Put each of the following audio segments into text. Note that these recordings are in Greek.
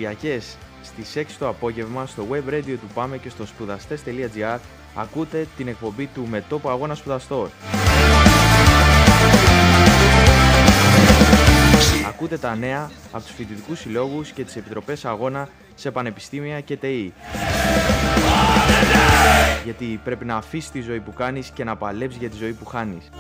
Κυριακές στις 6 το απόγευμα στο web radio του Πάμε και στο σπουδαστές.gr ακούτε την εκπομπή του Μετώπου Αγώνα Σπουδαστών. Ακούτε τα νέα από τους φοιτητικούς συλλόγους και τις επιτροπές αγώνα σε πανεπιστήμια και ΤΕΗ. Γιατί πρέπει να αφήσεις τη ζωή που κάνεις και να παλέψεις για τη ζωή που χάνεις.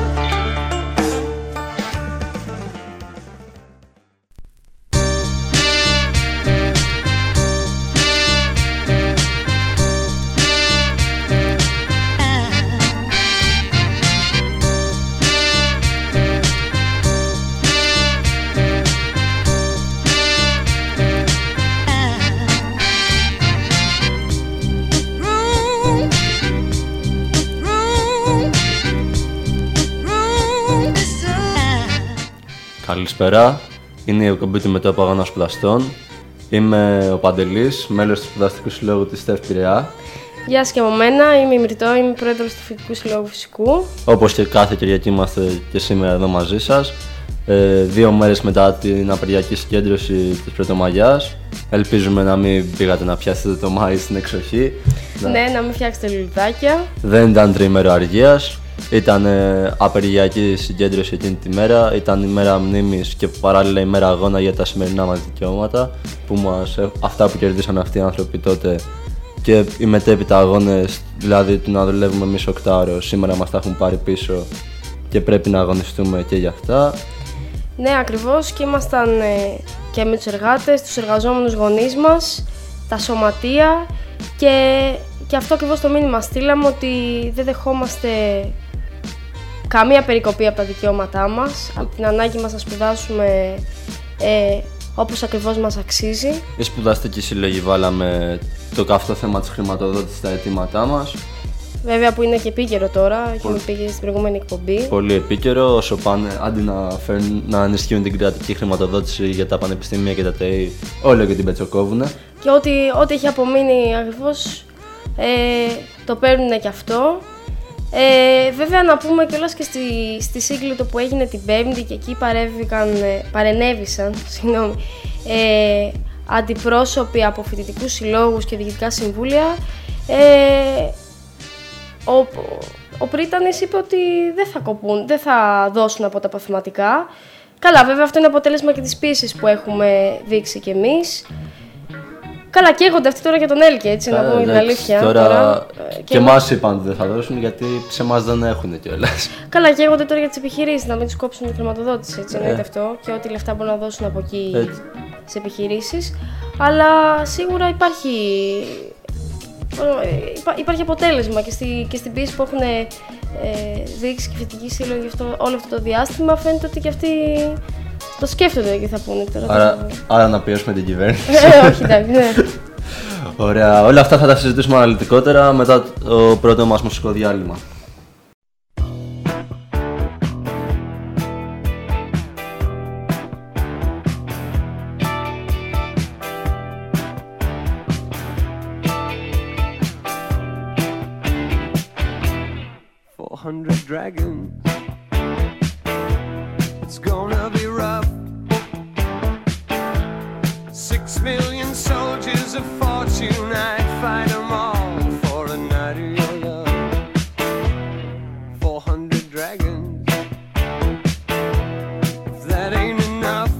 Καλησπέρα, είναι η εκπομπή του Μετώπου Αγώνα Σπουδαστών. Είμαι ο Παντελής, μέλος του Σπουδαστικού Συλλόγου της ΤΕΦ Πειραιά. Γεια σας και από μένα, είμαι η Μυρτώ, είμαι πρόεδρος του Φοιτητικού Συλλόγου Φυσικού. Όπως και κάθε Κυριακή είμαστε και σήμερα εδώ μαζί σας. 2 μέρες μετά την απεργιακή συγκέντρωση της Πρωτομαγιάς. Ελπίζουμε να μην πήγατε να πιάσετε το Μάη στην εξοχή. Ναι, να μην φτιάξετε λουλουδάκια. Δεν ήταν τριήμερο αργίας. Ήταν απεργιακή συγκέντρωση εκείνη τη μέρα, ήταν η μέρα μνήμης και παράλληλα η μέρα αγώνα για τα σημερινά μας δικαιώματα, αυτά που κερδίσαν αυτοί οι άνθρωποι τότε και οι μετέπειτα αγώνες, δηλαδή του να δουλεύουμε εμείς 8 ώρες, σήμερα μας τα έχουν πάρει πίσω και πρέπει να αγωνιστούμε και για αυτά. Ναι, ακριβώς, και ήμασταν και με τους εργάτες, τους εργαζόμενους γονείς μας, τα σωματεία και αυτό ακριβώς το μήνυμα στείλαμε, ότι δεν δεχόμαστε καμία περικοπή από τα δικαιώματά μας, από την ανάγκη μας να σπουδάσουμε όπως ακριβώς μας αξίζει. Οι σπουδαστικοί σύλλογοι βάλαμε το καυτό θέμα της χρηματοδότησης στα αιτήματά μας. Βέβαια που είναι και επίκαιρο τώρα, και μου πήγε στην προηγούμενη εκπομπή. Πολύ επίκαιρο, όσο πάνε αντί να ενισχύουν την κρατική χρηματοδότηση για τα πανεπιστήμια και τα ΤΕΗ, όλο και την πετσοκόβουνε. Και ό,τι έχει απομείνει ακριβώς το παίρνουν και αυτό. Βέβαια να πούμε κιόλας και στη Σύγκλιτο που έγινε την Πέμπτη, και εκεί παρενέβησαν αντιπρόσωποι από φοιτητικούς συλλόγους και διοικητικά συμβούλια. Ο Πρίτανης είπε ότι δεν θα δώσουν από τα αποθεματικά. Καλά, βέβαια αυτό είναι αποτέλεσμα και της πίεσης που έχουμε δείξει κι εμείς. Καλά, καίγονται αυτοί τώρα για τον Έλκε, έτσι, να πούμε την αλήθεια. Τώρα και εμάς είπαν ότι δεν θα δώσουν, γιατί σε εμάς δεν έχουν κιόλας. Καλά, καίγονται τώρα για τις επιχειρήσεις, να μην τους κόψουν τη χρηματοδότηση, έτσι, εννοείται αυτό, και ό,τι λεφτά μπορούν να δώσουν από εκεί στις επιχειρήσεις. Αλλά σίγουρα υπάρχει αποτέλεσμα και στην πίεση που έχουν δείξει και οι φοιτητικοί σύλλογοι όλο αυτό το διάστημα. Φαίνεται ότι και αυτοί το σκέφτονται και θα πούνε τώρα. Άρα να πιέσουμε την κυβέρνηση. Όχι, εντάξει, ναι. Ωραία, όλα αυτά θα τα συζητήσουμε αναλυτικότερα μετά το πρώτο μας μουσικό διάλειμμα. Dragons, it's gonna be rough. 6 million soldiers of fortune, I'd fight them all for a night of your love. 400 dragons, if that ain't enough,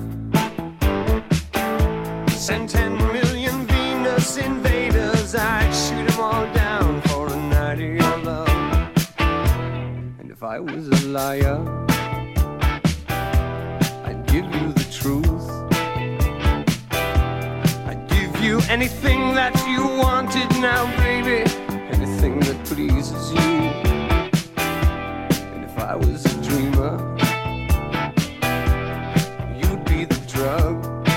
send 10 million Venus invaders, I'd shoot them all down for a night of your love. If I was a liar, I'd give you the truth. I'd give you anything that you wanted now, baby, anything that pleases you. And if I was a dreamer, you'd be the drug.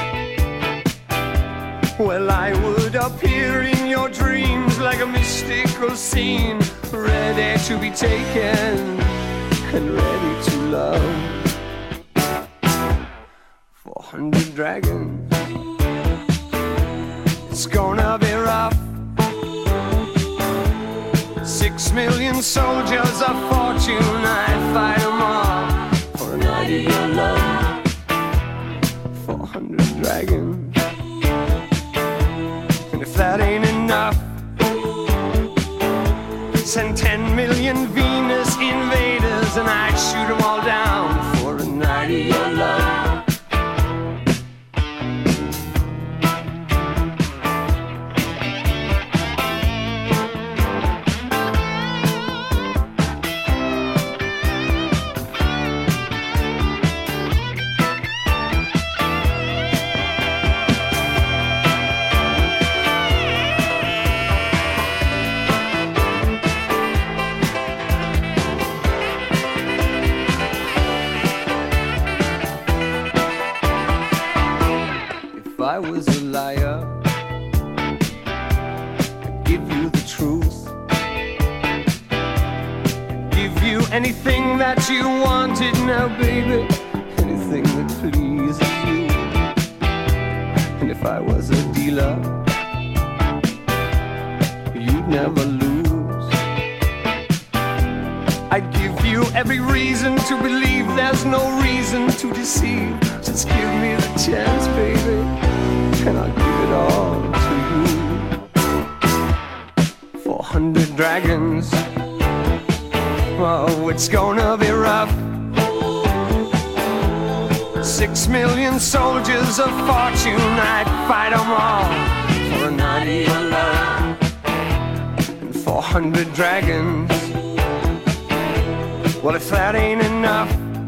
Well, I would appear in your dreams like a mystical scene, ready to be taken and ready to love. 400 dragons, it's gonna be rough. 6 million soldiers of fortune, I'd fight them all for a night of your love. 400 dragons. that ain't enough, send 10 million Venus invaders and I'd shoot them all down for a night of your love. If I was a liar, I'd give you the truth, give you anything that you wanted now, baby, anything that pleases you. And if I was a dealer, you'd never lose. I'd give you every reason to believe there's no reason to deceive. Just give me the chance, baby, and I'll give it all to you. 400 dragons, oh, it's gonna be rough. 6 million soldiers of fortune, I'd fight them all for a night of your love. And 400 dragons, well, if that ain't enough,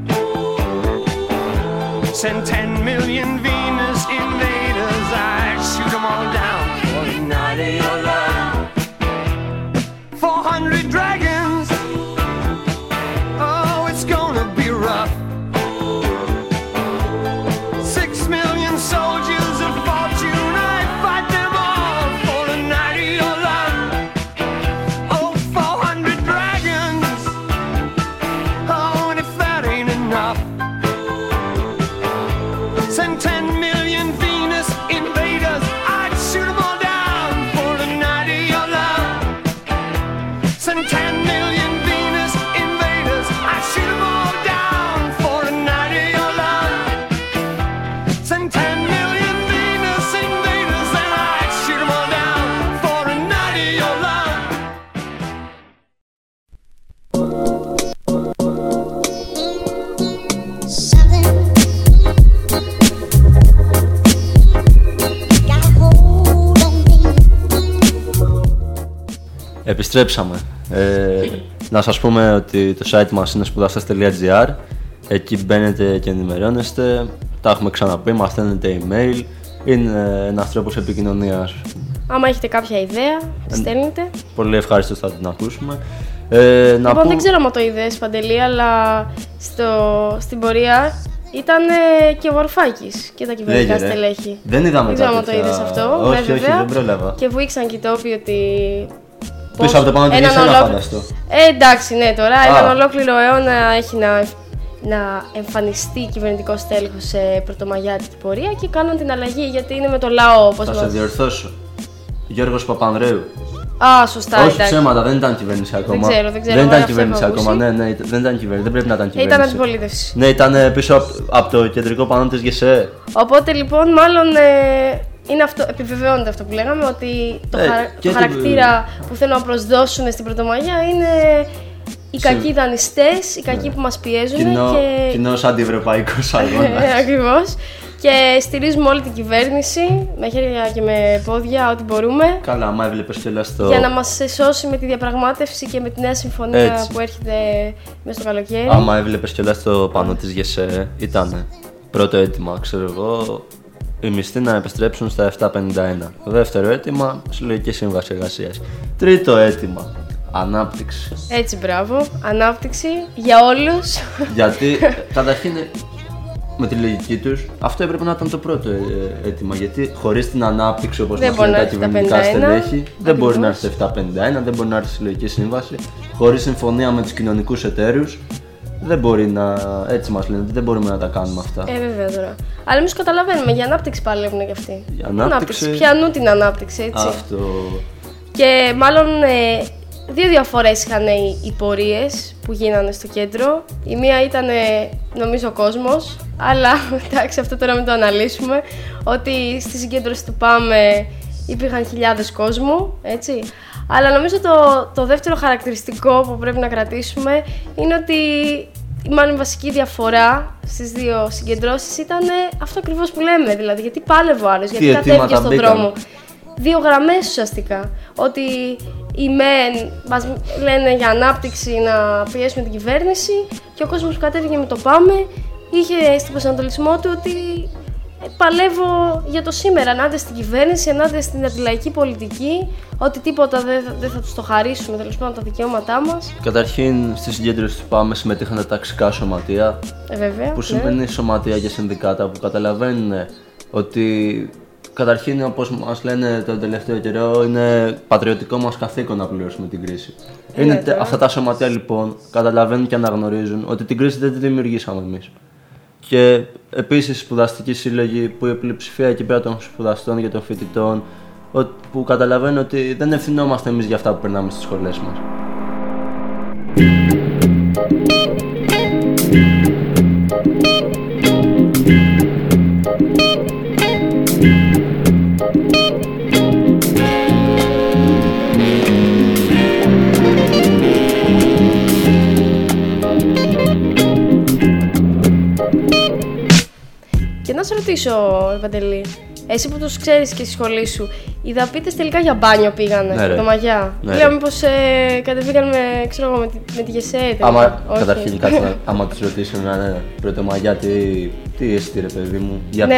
send 10 million Venus invaders, I'd shoot them all down for a night of your love. 400 dragons, oh, it's gonna be rough. 6 million soldiers of fortune, I'd fight them all for a night of your love. Oh, 400 dragons, oh, and if that ain't enough, send 10 million Venus invaders, I'd shoot them all down for a night of your love. Send 10 million Venus invaders, I'd shoot them all down for a night of your love. Send 10 million Venus invaders and I'd shoot them all down for a night of your love. Επιστρέψαμε. Να σας πούμε ότι το site μας είναι σπουδαστές.gr. Εκεί μπαίνετε και ενημερώνεστε. Τα έχουμε ξαναπεί, μας στέλνετε email. Είναι ένας τρόπος επικοινωνίας. Άμα έχετε κάποια ιδέα, στέλνετε. Πολύ ευχαριστώ, θα την ακούσουμε. Λοιπόν, δεν ξέρω αν το είδες, Παντελή, αλλά στην πορεία ήταν και ο Βαρουφάκης και τα κυβερνητικά στελέχη. Δεν είδαμε δεν ξέρω αν το είδες αυτό. Όχι, όχι, δεν πρόλαβα. Και βουήξαν και οι τόποι ότι. Πίσω από το πάνω του Γεσένα, φανταστώ. Εντάξει, ναι, τώρα έναν ολόκληρο αιώνα έχει να εμφανιστεί κυβερνητικό τέλεχος σε πρωτομαγιάτικη πορεία και κάνουν την αλλαγή γιατί είναι με το λαό. Θα σε διορθώσω. Γιώργος Παπανδρέου. Α, σωστά. Όχι ψέματα, δεν ήταν κυβέρνηση ακόμα. Δεν ξέρω. Δεν ήταν κυβέρνηση ακόμα. Ναι, δεν ήταν κυβέρνηση. Δεν πρέπει να ήταν κυβέρνηση. Ήταν αντιπολίτευση. Ναι, ήταν πίσω από το κεντρικό πανό της ΓΕΣΕ. Οπότε λοιπόν, μάλλον είναι αυτό, επιβεβαιώνεται αυτό που λέγαμε, ότι το χαρακτήρα που θέλουν να προσδώσουν στην Πρωτομαγιά είναι οι κακοί δανειστές, οι κακοί που μας πιέζουν. Κοινός αντιευρωπαϊκός αγώνας. Ακριβώς. Και στηρίζουμε όλη την κυβέρνηση με χέρια και με πόδια, ό,τι μπορούμε. Καλά, άμα έβλεπες κιόλας το. Για να μας σώσει με τη διαπραγμάτευση και με τη νέα συμφωνία που έρχεται μέσα στο καλοκαίρι. Άμα έβλεπες κιόλας το πανό της ΓΕΣΕ, ήταν πρώτο αίτημα, ξέρω εγώ, οι μισθοί να επιστρέψουν στα 7,51. Δεύτερο αίτημα, συλλογική σύμβαση εργασίας. Τρίτο αίτημα, ανάπτυξη. Έτσι, μπράβο. Ανάπτυξη για όλους. Γιατί καταρχήν με τη λογική τους αυτό έπρεπε να ήταν το πρώτο αίτημα. Γιατί χωρίς την ανάπτυξη, όπως μας λένε τα κυβερνητικά στελέχη, δεν μπορεί να έρθει 7,51, δεν μπορεί να έρθει συλλογική σύμβαση. Χωρίς συμφωνία με τους κοινωνικούς εταίρους, δεν μπορεί να. Έτσι μας λένε, δεν μπορούμε να τα κάνουμε αυτά. Βέβαια τώρα. Αλλά εμείς καταλαβαίνουμε, για ανάπτυξη παλεύουν κι αυτοί. Για ανάπτυξη. Πιανούν την ανάπτυξη, έτσι. Αυτό. Και μάλλον δύο διαφορές είχαν οι πορείες που γίνανε στο κέντρο. Η μία ήταν, νομίζω, ο κόσμος, αλλά εντάξει, αυτό τώρα μην το αναλύσουμε. Ότι στη συγκέντρωση του ΠΑΜΕ υπήρχαν χιλιάδες κόσμου, έτσι. Αλλά νομίζω το δεύτερο χαρακτηριστικό που πρέπει να κρατήσουμε είναι ότι μάλλον η βασική διαφορά στις δύο συγκεντρώσεις ήταν αυτό ακριβώς που λέμε, δηλαδή γιατί πάλευε ο άλλος, γιατί κατέβηκε στον δρόμο. Δύο γραμμές ουσιαστικά. Ότι οι μεν μας λένε για ανάπτυξη να πιέσουμε την κυβέρνηση και ο κόσμος που κατέβηκε με το Πάμε είχε στην προσανατολισμό του ότι παλεύω για το σήμερα, ενάντια στην κυβέρνηση, ενάντια στην αντιλαϊκή πολιτική, ότι τίποτα δεν θα τους το χαρίσουμε, τέλος πάντων, τα δικαιώματά μας. Καταρχήν, στη συγκέντρωση του Πάμε συμμετείχαν τα ταξικά σωματεία. Βέβαια. Που σημαίνει σωματεία και συνδικάτα που καταλαβαίνουν ότι καταρχήν, όπως μας λένε τον τελευταίο καιρό, είναι πατριωτικό μας καθήκον να πληρώσουμε την κρίση. Αυτά τα σωματεία λοιπόν καταλαβαίνουν και αναγνωρίζουν ότι την κρίση δεν τη δημιουργήσαμε εμείς. Και επίσης σπουδαστικοί σύλλογοι που η πλειοψηφία εκεί πέρα των σπουδαστών και των φοιτητών που καταλαβαίνουν ότι δεν ευθυνόμαστε εμείς για αυτά που περνάμε στις σχολές μας. Και να σε ρωτήσω, Παντελή, εσύ που τους ξέρεις και στη σχολή σου, οι δαπίτες τελικά για μπάνιο πήγανε, ναι, το Μαγιά. Ναι, λέω μήπως κατεβήκαν με τη ΓΕΣΕ. Καταρχήν άμα τους ρωτήσουν πρωτομαγιά τι εστί ρε παιδί μου,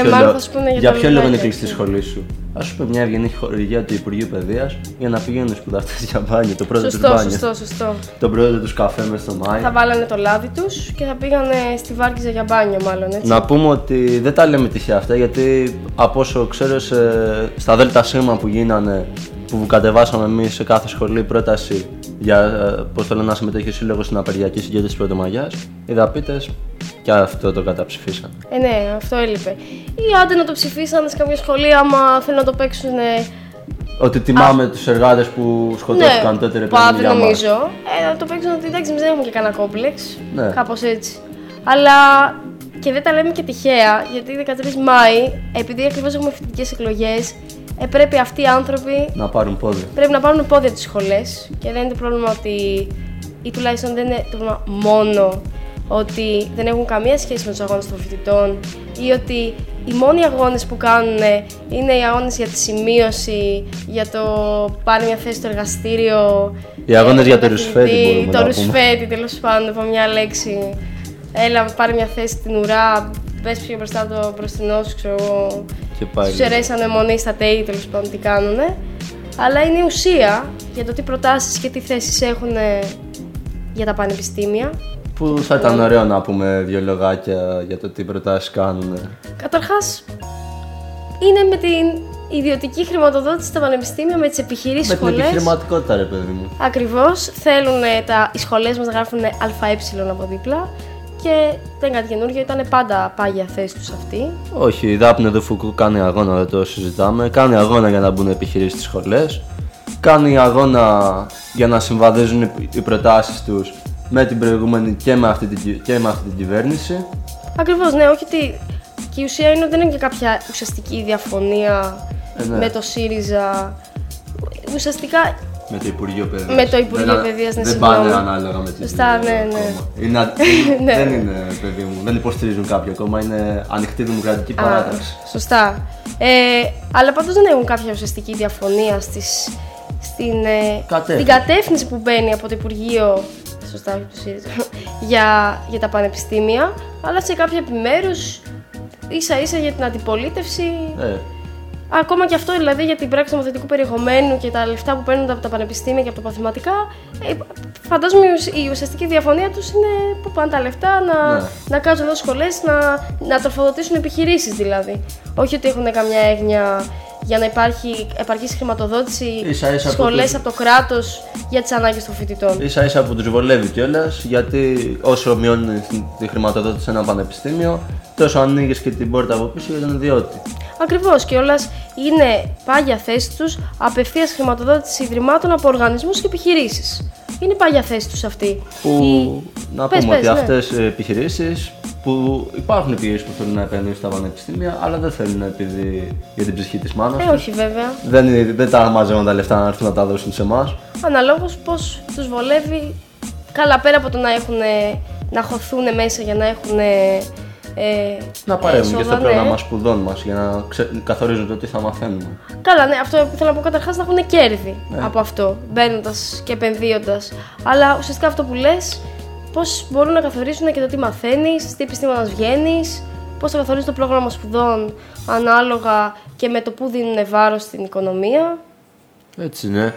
για ποιο λόγο είναι κλειστή σχολή σου. Ας πούμε μια ευγενή χορηγία του Υπουργείου Παιδείας για να πηγαίνουν οι σπουδαστές για μπάνιο. Το πρώτο τους μπάνιο. Σωστό. Το πρώτο τους καφέ μες στο Μάη. Θα βάλανε το λάδι τους και θα πήγανε στη Βάρκιζα για μπάνιο, μάλλον έτσι. Να πούμε ότι δεν τα λέμε τυχαία αυτά, γιατί από όσο ξέρω στα ΔΣ που γίνανε, που κατεβάσαμε εμείς σε κάθε σχολή πρόταση για πώς θέλω να συμμετέχει ο σύλλογος στην απεργιακή συγκέντρωση Πρωτομαγιάς, οι δαπίτες και αυτό το καταψηφίσαν. Ναι, αυτό έλειπε. Ή άντε να το ψηφίσανε σε κάποια σχολή άμα θέλουν να το παίξουν. Ότι τιμάμε τους εργάτες που σκοτώθηκαν τότε, ρε παιδί μου. Δεν νομίζω. Να το παίξουν ότι εντάξει, εμείς δεν έχουμε και κανένα κόμπλεξ. Ναι. Κάπως έτσι. Αλλά και δεν τα λέμε και τυχαία, γιατί 13 Μάη, επειδή ακριβώς έχουμε φοιτητικές εκλογές, πρέπει αυτοί οι άνθρωποι να πάρουν πόδια. Πρέπει να πάρουν πόδια τις σχολές και δεν είναι το πρόβλημα ότι, ή τουλάχιστον δεν είναι το πρόβλημα μόνο ότι δεν έχουν καμία σχέση με τους αγώνες των φοιτητών ή ότι οι μόνοι αγώνες που κάνουν είναι οι αγώνες για τη σημείωση, για το πάρει μια θέση στο εργαστήριο. Οι αγώνες για το ρουσφέτη μπορούμε να πούμε. Το ρουσφέτη, τέλος πάντων, από μια λέξη. Έλα, πάρει μια θέση στην ουρά, πες πιο μπροστά από το μπροστινό σου, ξέρω εγώ. Τους αιρέσανε μονή στα ΤΕΙ, τέλος πάντων, τι κάνουνε. Αλλά είναι η ουσία για το τι προτάσεις και τι θέσεις έχουν για τα πανεπιστήμια. Που θα ήταν ωραίο να πούμε δύο λογάκια για το τι προτάσεις κάνουν. Καταρχάς, είναι με την ιδιωτική χρηματοδότηση στα πανεπιστήμια, με τις επιχειρήσεις σχολές. Με την επιχειρηματικότητα, ρε παιδί μου. Ακριβώς. Θέλουν οι σχολές μας να γράφουν ΑΕ από δίπλα και δεν είναι κάτι καινούργιο, ήταν πάντα πάγια θέση τους αυτή. Όχι, η Δάπνε του Φουκού κάνει αγώνα, δεν το συζητάμε. Κάνει αγώνα για να μπουν επιχειρήσεις στις σχολές. Κάνει αγώνα για να συμβαδίζουν οι προτάσεις τους με την προηγούμενη και με αυτή την κυβέρνηση. Ακριβώς, ναι, όχι ότι. Και η ουσία είναι ότι δεν είναι και κάποια ουσιαστική διαφωνία με το ΣΥΡΙΖΑ. Ουσιαστικά. Με το Υπουργείο Παιδείας. Με το Υπουργείο Παιδείας, ναι, δεν πάνε ανάλογα με τις ναι. Δεν είναι, παιδί μου, δεν υποστηρίζουν κάποιο κόμμα, είναι ανοιχτή δημοκρατική παράταξη. Σωστά. Αλλά πάντως δεν έχουν κάποια ουσιαστική διαφωνία στην κατεύθυνση που μπαίνει από το Υπουργείο. Σωστά, όχι το ΣΥΡΙΖΑ. για τα πανεπιστήμια, αλλά σε κάποια επιμέρους, ίσα-ίσα για την αντιπολίτευση. Ακόμα και αυτό δηλαδή για την πράξη νομοθετικού περιεχομένου και τα λεφτά που παίρνουν από τα πανεπιστήμια και από τα παθηματικά, φαντάζομαι η ουσιαστική διαφωνία τους είναι που πάνε τα λεφτά να κάτσουν εδώ σχολές, να τροφοδοτήσουν επιχειρήσεις δηλαδή. Όχι ότι έχουν καμιά έγνοια για να υπάρχει επαρκής χρηματοδότηση σχολές από το κράτος για τις ανάγκες των φοιτητών. Ίσα-ίσα που τους βολεύει κιόλας, γιατί όσο μειώνει τη χρηματοδότηση σε ένα πανεπιστήμιο, τόσο ανοίγεις και την πόρτα από πίσω για τον ιδιώτη. Ακριβώς, κιόλας είναι πάγια θέση τους απευθείας χρηματοδότηση ιδρυμάτων από οργανισμούς και επιχειρήσεις. Είναι πάγια θέση τους αυτή. Να πούμε ότι αυτές οι επιχειρήσεις που υπάρχουν επιχειρήσεις που θέλουν να επενδύσουν στα πανεπιστήμια, αλλά δεν θέλουν επειδή για την ψυχή της μάνας τους. Όχι βέβαια. Δεν τα μαζεύουν τα λεφτά να έρθουν να τα δώσουν σε εμάς. Αναλόγως πώς τους βολεύει. Καλά, πέρα από το να χωθούν μέσα για να έχουν. Να παρέμβουν και στο ναι. πρόγραμμα σπουδών μας για να καθορίζουν το τι θα μαθαίνουμε. Καλά, ναι, αυτό που θέλω να πω καταρχάς να έχουν κέρδη από αυτό, μπαίνοντας και επενδύοντας. Αλλά ουσιαστικά αυτό που λες, πώς μπορούν να καθορίσουν και το τι μαθαίνεις, τι επιστήμονας βγαίνεις, πώς θα καθορίζουν το πρόγραμμα σπουδών ανάλογα και με το που δίνουν βάρος στην οικονομία. Έτσι είναι.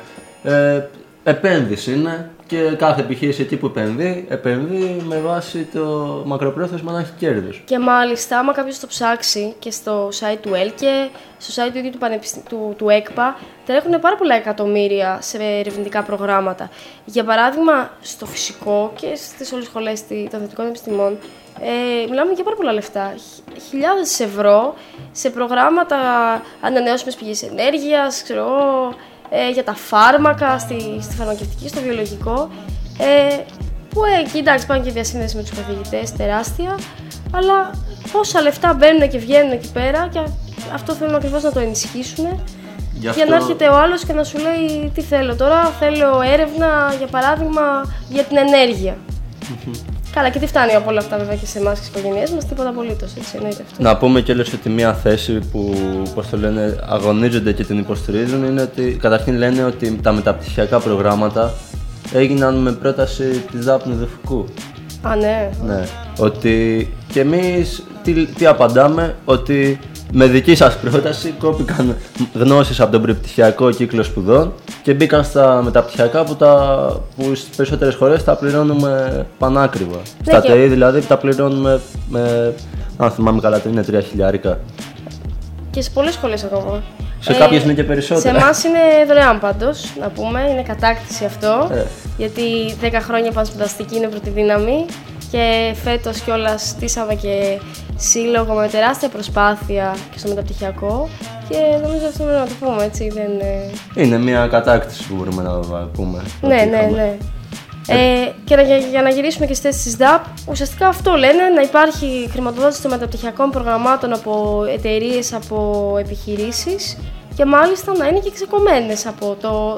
Επένδυση είναι και κάθε επιχείρηση εκεί που επενδύει με βάση το μακροπρόθεσμα να έχει κέρδος. Και μάλιστα, άμα κάποιος το ψάξει και στο site του ΕΛΚΕ, στο site του ίδιου του ΕΚΠΑ, τρέχουν πάρα πολλά εκατομμύρια σε ερευνητικά προγράμματα. Για παράδειγμα, στο φυσικό και στις όλες τις σχολές των θετικών επιστημών, μιλάμε για πάρα πολλά λεφτά. Χιλιάδες ευρώ σε προγράμματα ανανεώσιμες πηγές ενέργειας, ξέρω εγώ, για τα φάρμακα, στη φαρμακευτική, στο βιολογικό, που εκεί εντάξει πάνε και διασύνδεση με τους καθηγητές, τεράστια, αλλά πόσα λεφτά μπαίνουν και βγαίνουν εκεί πέρα και αυτό θέλουν ακριβώς να το ενισχύσουν για να έρχεται ο άλλος και να σου λέει τι θέλω τώρα, θέλω έρευνα για παράδειγμα για την ενέργεια. Καλά, και τι φτάνει από όλα αυτά βέβαια και σε εμάς και στις οικογένειές μας, τίποτα απολύτως, έτσι εννοείται αυτό. Να πούμε κιόλας ότι μια θέση που αγωνίζονται και την υποστηρίζουν είναι ότι καταρχήν λένε ότι τα μεταπτυχιακά προγράμματα έγιναν με πρόταση της ΔΑΠ Νουδουφικού. Α, ναι. Ναι. Ότι και εμείς τι απαντάμε, ότι με δική σας πρόταση κόπηκαν γνώσεις από τον προπτυχιακό κύκλο σπουδών και μπήκαν στα μεταπτυχιακά που στις περισσότερες χώρες τα πληρώνουμε πανάκριβα. Ναι, Στα ΤΕΗ δηλαδή τα πληρώνουμε αν θυμάμαι καλά είναι 3 χιλιάρικα. Και σε πολλές σχολές ακόμα. Σε κάποιες είναι και περισσότερα. Σε εμάς είναι δωρεάν πάντως, να πούμε, είναι κατάκτηση αυτό, γιατί 10 χρόνια πανσπουδαστική είναι πρώτη δύναμη και φέτος κιόλας στήσαμε και σύλλογο με τεράστια προσπάθεια και στο μεταπτυχιακό και νομίζω αυτό πρέπει να το πούμε, έτσι, δεν... Είναι μια κατάκτηση που μπορούμε να πούμε. Ναι. Και για να γυρίσουμε και στις θέσεις ΔΑΠ, ουσιαστικά αυτό λένε, να υπάρχει χρηματοδότηση των μεταπτυχιακών προγραμμάτων από εταιρείες, από επιχειρήσεις και μάλιστα να είναι και ξεκομμένες από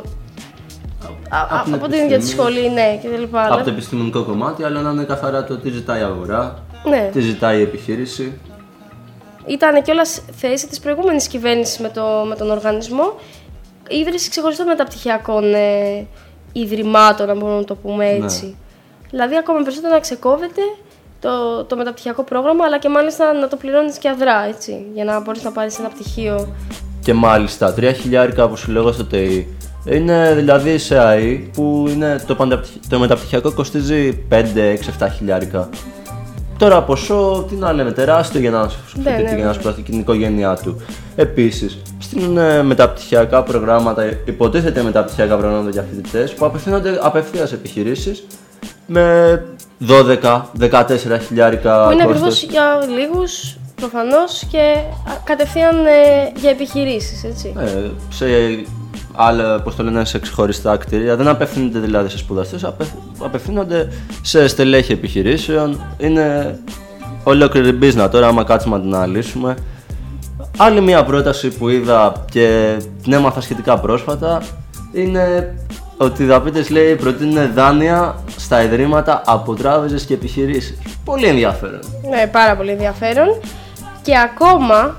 την ίδια τη σχολή, ναι, και τα λοιπά. Από το επιστημονικό κομμάτι, αλλά να είναι καθαρά το τι ζητάει η αγορά, τι ζητάει η επιχείρηση. Ήταν κιόλας θέση της προηγούμενης κυβέρνησης με τον οργανισμό ίδρυση ξεχωριστών μεταπτυχιακών ιδρυμάτων, αν μπορούμε να το πούμε έτσι. Ναι. Δηλαδή, ακόμα περισσότερο να ξεκόβεται το μεταπτυχιακό πρόγραμμα, αλλά και μάλιστα να το πληρώνεις και αδρά, έτσι, για να μπορείς να πάρεις ένα πτυχίο. Και μάλιστα, 3 χιλιάρικα που σου λέγω στο ΤΕΗ, είναι δηλαδή σε ΑΕΗ που είναι το μεταπτυχιακό κοστίζει 5, 6, 7 χιλιάρικα. Τώρα ποσό, τι να λέμε, τεράστιο για να σπουδάσει την οικογένειά του. Επίσης, στείλουν μεταπτυχιακά προγράμματα, υποτίθεται μεταπτυχιακά προγράμματα για φοιτητές που απευθύνονται απευθείας σε επιχειρήσεις με 12-14 χιλιάρικα. Που είναι ακριβώς για λίγους προφανώς και κατευθείαν για επιχειρήσεις, έτσι. Σε άλλα, πώς το λένε, σε ξεχωριστά κτίρια. Δεν απευθύνονται δηλαδή σε σπουδαστές, απευθύνονται σε στελέχη επιχειρήσεων. Είναι ολόκληρη μπίζνα τώρα, άμα κάτσουμε να την αναλύσουμε. Άλλη μια πρόταση που είδα και την έμαθα σχετικά πρόσφατα είναι ότι οι δαπίτες, λέει, προτείνουν δάνεια στα ιδρύματα από τράπεζες και επιχειρήσεις. Πολύ ενδιαφέρον. Ναι, πάρα πολύ ενδιαφέρον. Και ακόμα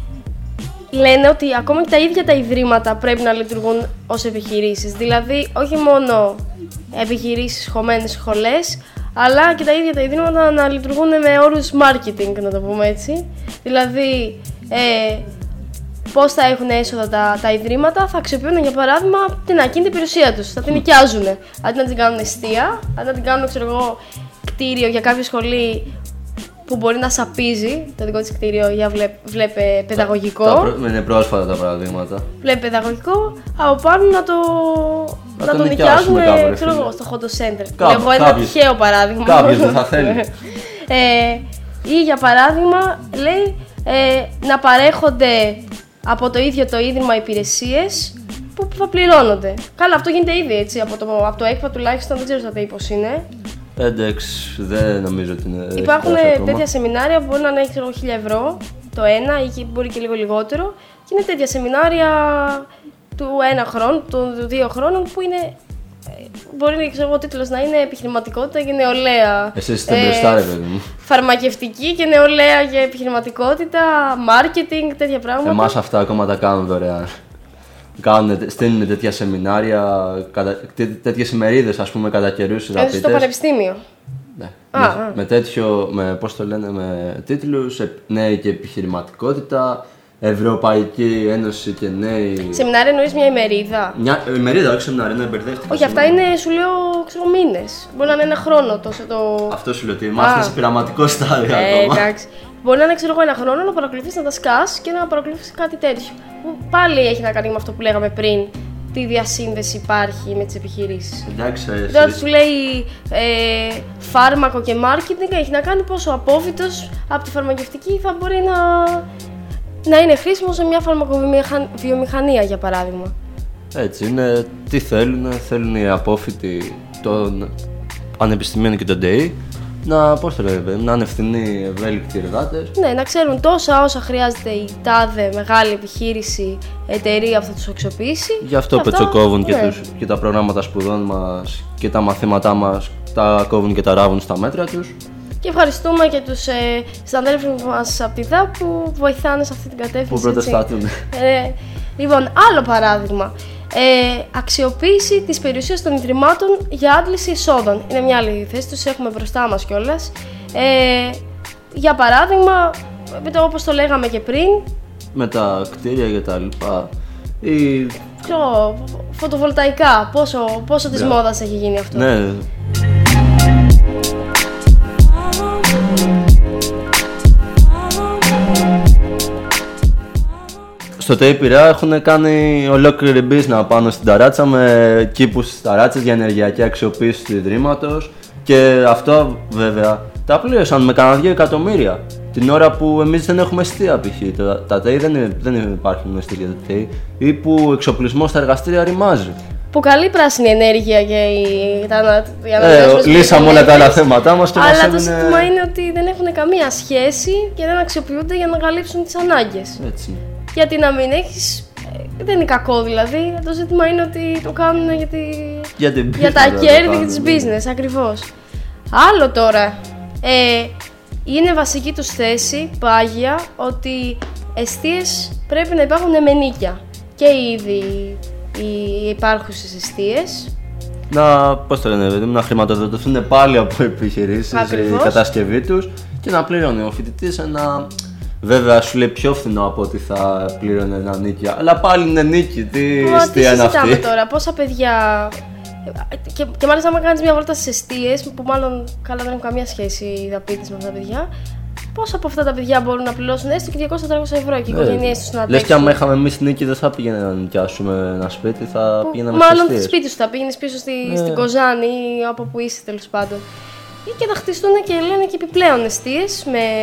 λένε ότι ακόμα και τα ίδια τα ιδρύματα πρέπει να λειτουργούν ως επιχειρήσεις. Δηλαδή, όχι μόνο επιχειρήσεις χωμένες σχολές, αλλά και τα ίδια τα ιδρύματα να λειτουργούν με όρους marketing, να το πούμε έτσι. Δηλαδή, πώς θα έχουν έσοδα τα ιδρύματα, θα αξιοποιούν για παράδειγμα την ακίνητη περιουσία τους, θα την νοικιάζουν. Αντί να την κάνουν εστία, αντί να την κάνουν, ξέρω εγώ, κτίριο για κάποια σχολή που μπορεί να σαπίζει το δικό της κτίριο για βλέπε παιδαγωγικό. Είναι πρόσφατα τα παραδείγματα. Βλέπει παιδαγωγικό, από πάνω να το νοικιάζουμε, ξέρω εγώ, στο Hot Center. Εγώ ένα τυχαίο παράδειγμα. Κάποιος δεν θα θέλει. Ή για παράδειγμα, λέει, να παρέχονται από το ίδιο το ίδρυμα υπηρεσίες που θα πληρώνονται. Καλά, αυτό γίνεται ήδη, έτσι, από το ΕΚΠΑ τουλάχιστον, δεν ξέρω στα ΤΕΗ πώς είναι. Εντάξει, δεν νομίζω ότι είναι. Υπάρχουν τέτοια σεμινάρια που μπορεί να είναι 1.000 ευρώ το ένα ή μπορεί και λίγο λιγότερο. Και είναι τέτοια σεμινάρια του 1 χρόνου, των 2 χρόνων που είναι. Μπορεί ο τίτλος να είναι επιχειρηματικότητα και νεολαία. Εσύ είστε μπροστά, ρε παιδί μου. Φαρμακευτική και νεολαία για επιχειρηματικότητα, marketing, τέτοια πράγματα. Εμάς αυτά ακόμα τα κάνουν δωρεάν. Στέλνουν τέτοια σεμινάρια, τέτοιες ημερίδες, ας πούμε, κατά καιρούς. Στο πανεπιστήμιο. Ναι. Πώς το λένε, με τίτλους, νέοι και επιχειρηματικότητα, Ευρωπαϊκή Ένωση και νέοι. Σεμινάρια εννοείς μια ημερίδα? Μια ημερίδα, όχι σεμινάρια, είναι μπερδεύτηκα. Όχι, αυτά είναι, σου λέω, μήνες. Μπορεί να είναι 1 χρόνο τόσο το. Αυτό σου λέω, ότι είμαστε σε πειραματικό στάδιο ακόμα. Εντάξει. Μπορεί να είναι, ξέρω εγώ, 1 χρόνο να παρακολουθείς, να τα σκάς και να παρακολουθείς κάτι τέτοιο. Που πάλι έχει να κάνει με αυτό που λέγαμε πριν. Τι διασύνδεση υπάρχει με τις επιχειρήσεις. Εντάξει, τώρα σου λέει φάρμακο και marketing, έχει να κάνει πόσο απόφυτος από τη φαρμακευτική θα μπορεί να είναι χρήσιμο σε μια φαρμακοβιομηχανία, για παράδειγμα. Έτσι είναι. Τι θέλουν οι απόφοιτοι των πανεπιστημίων και των ΔΕΗ να είναι ευθυνοί, ευέλικτοι εργάτες. Ναι, να ξέρουν τόσα όσα χρειάζεται η τάδε μεγάλη επιχείρηση, εταιρεία που θα τους αξιοποιήσει. Γι' αυτό πετσοκόβουν και τα προγράμματα σπουδών μας και τα μαθήματά μας, τα κόβουν και τα ράβουν στα μέτρα τους. Και ευχαριστούμε και τους συναδέλφους μας από τη ΔΑΠ που βοηθάνε σε αυτή την κατεύθυνση. Που πρωτοστατούν. Λοιπόν, άλλο παράδειγμα. Αξιοποίηση της περιουσίας των ιδρυμάτων για άντληση εσόδων. Είναι μια άλλη θέση, τους έχουμε μπροστά μας κιόλας. Για παράδειγμα, όπως το λέγαμε και πριν, με τα κτίρια και τα λοιπά. Φωτοβολταϊκά. Πόσο της μόδας έχει γίνει αυτό. Ναι. Στο ΤΕΙ Πειραιά έχουν κάνει ολόκληρη business πάνω στην ταράτσα με κήπους στις ταράτσες για ενεργειακή αξιοποίηση του ιδρύματος και αυτό βέβαια τα πλήρωσαν με κανένα 2 εκατομμύρια την ώρα που εμείς δεν έχουμε εστία π.χ. Τα ΤΕΙ δεν υπάρχουν εστία για τα ΤΕΙ ή που εξοπλισμός στα εργαστήρια ρημάζει. Που καλή πράσινη ενέργεια και λύσαμε όλα τα άλλα θέματά μας και αλλά το ζήτημα είναι ότι δεν έχουν καμία σχέση και δεν αξιοποιούνται για να καλύψουν τις ανάγκες. Έτσι. Γιατί να μην έχεις, δεν είναι κακό δηλαδή, το ζήτημα είναι ότι το κάνουν για τα κέρδη της business, ακριβώς. Άλλο τώρα, είναι βασική τους θέση, πάγια, ότι εστίες πρέπει να υπάρχουν με νίκια και ήδη οι υπάρχουσες εστίες. Να χρηματοδοτηθούν πάλι από επιχειρήσεις η κατασκευή τους και να πληρώνει ο φοιτητής ένα. Βέβαια σου λέει πιο φθηνό από ότι θα πλήρωνε ένα νίκη. Αλλά πάλι είναι νίκη. Τι εστία είναι αυτή. Τώρα, πόσα παιδιά. Και μάλιστα, άμα κάνεις μια βόλτα στις εστίες, που μάλλον καλά δεν έχουν καμία σχέση οι δαπίτες με αυτά τα παιδιά, πόσα από αυτά τα παιδιά μπορούν να πληρώσουν έστω και 200-400 ευρώ και οι οικογένειές τους να αντέξουν. Λες και άμα είχαμε εμείς νίκη, δεν θα πήγαινε να νοικιάσουμε ένα σπίτι, θα πήγαιναμε στις εστίες. Μάλλον σπίτι σου θα πήγαινες πίσω στην Κοζάνη ή από που είσαι τέλος πάντων. Ή και θα χτιστούν και λένε και επιπλέον εστίες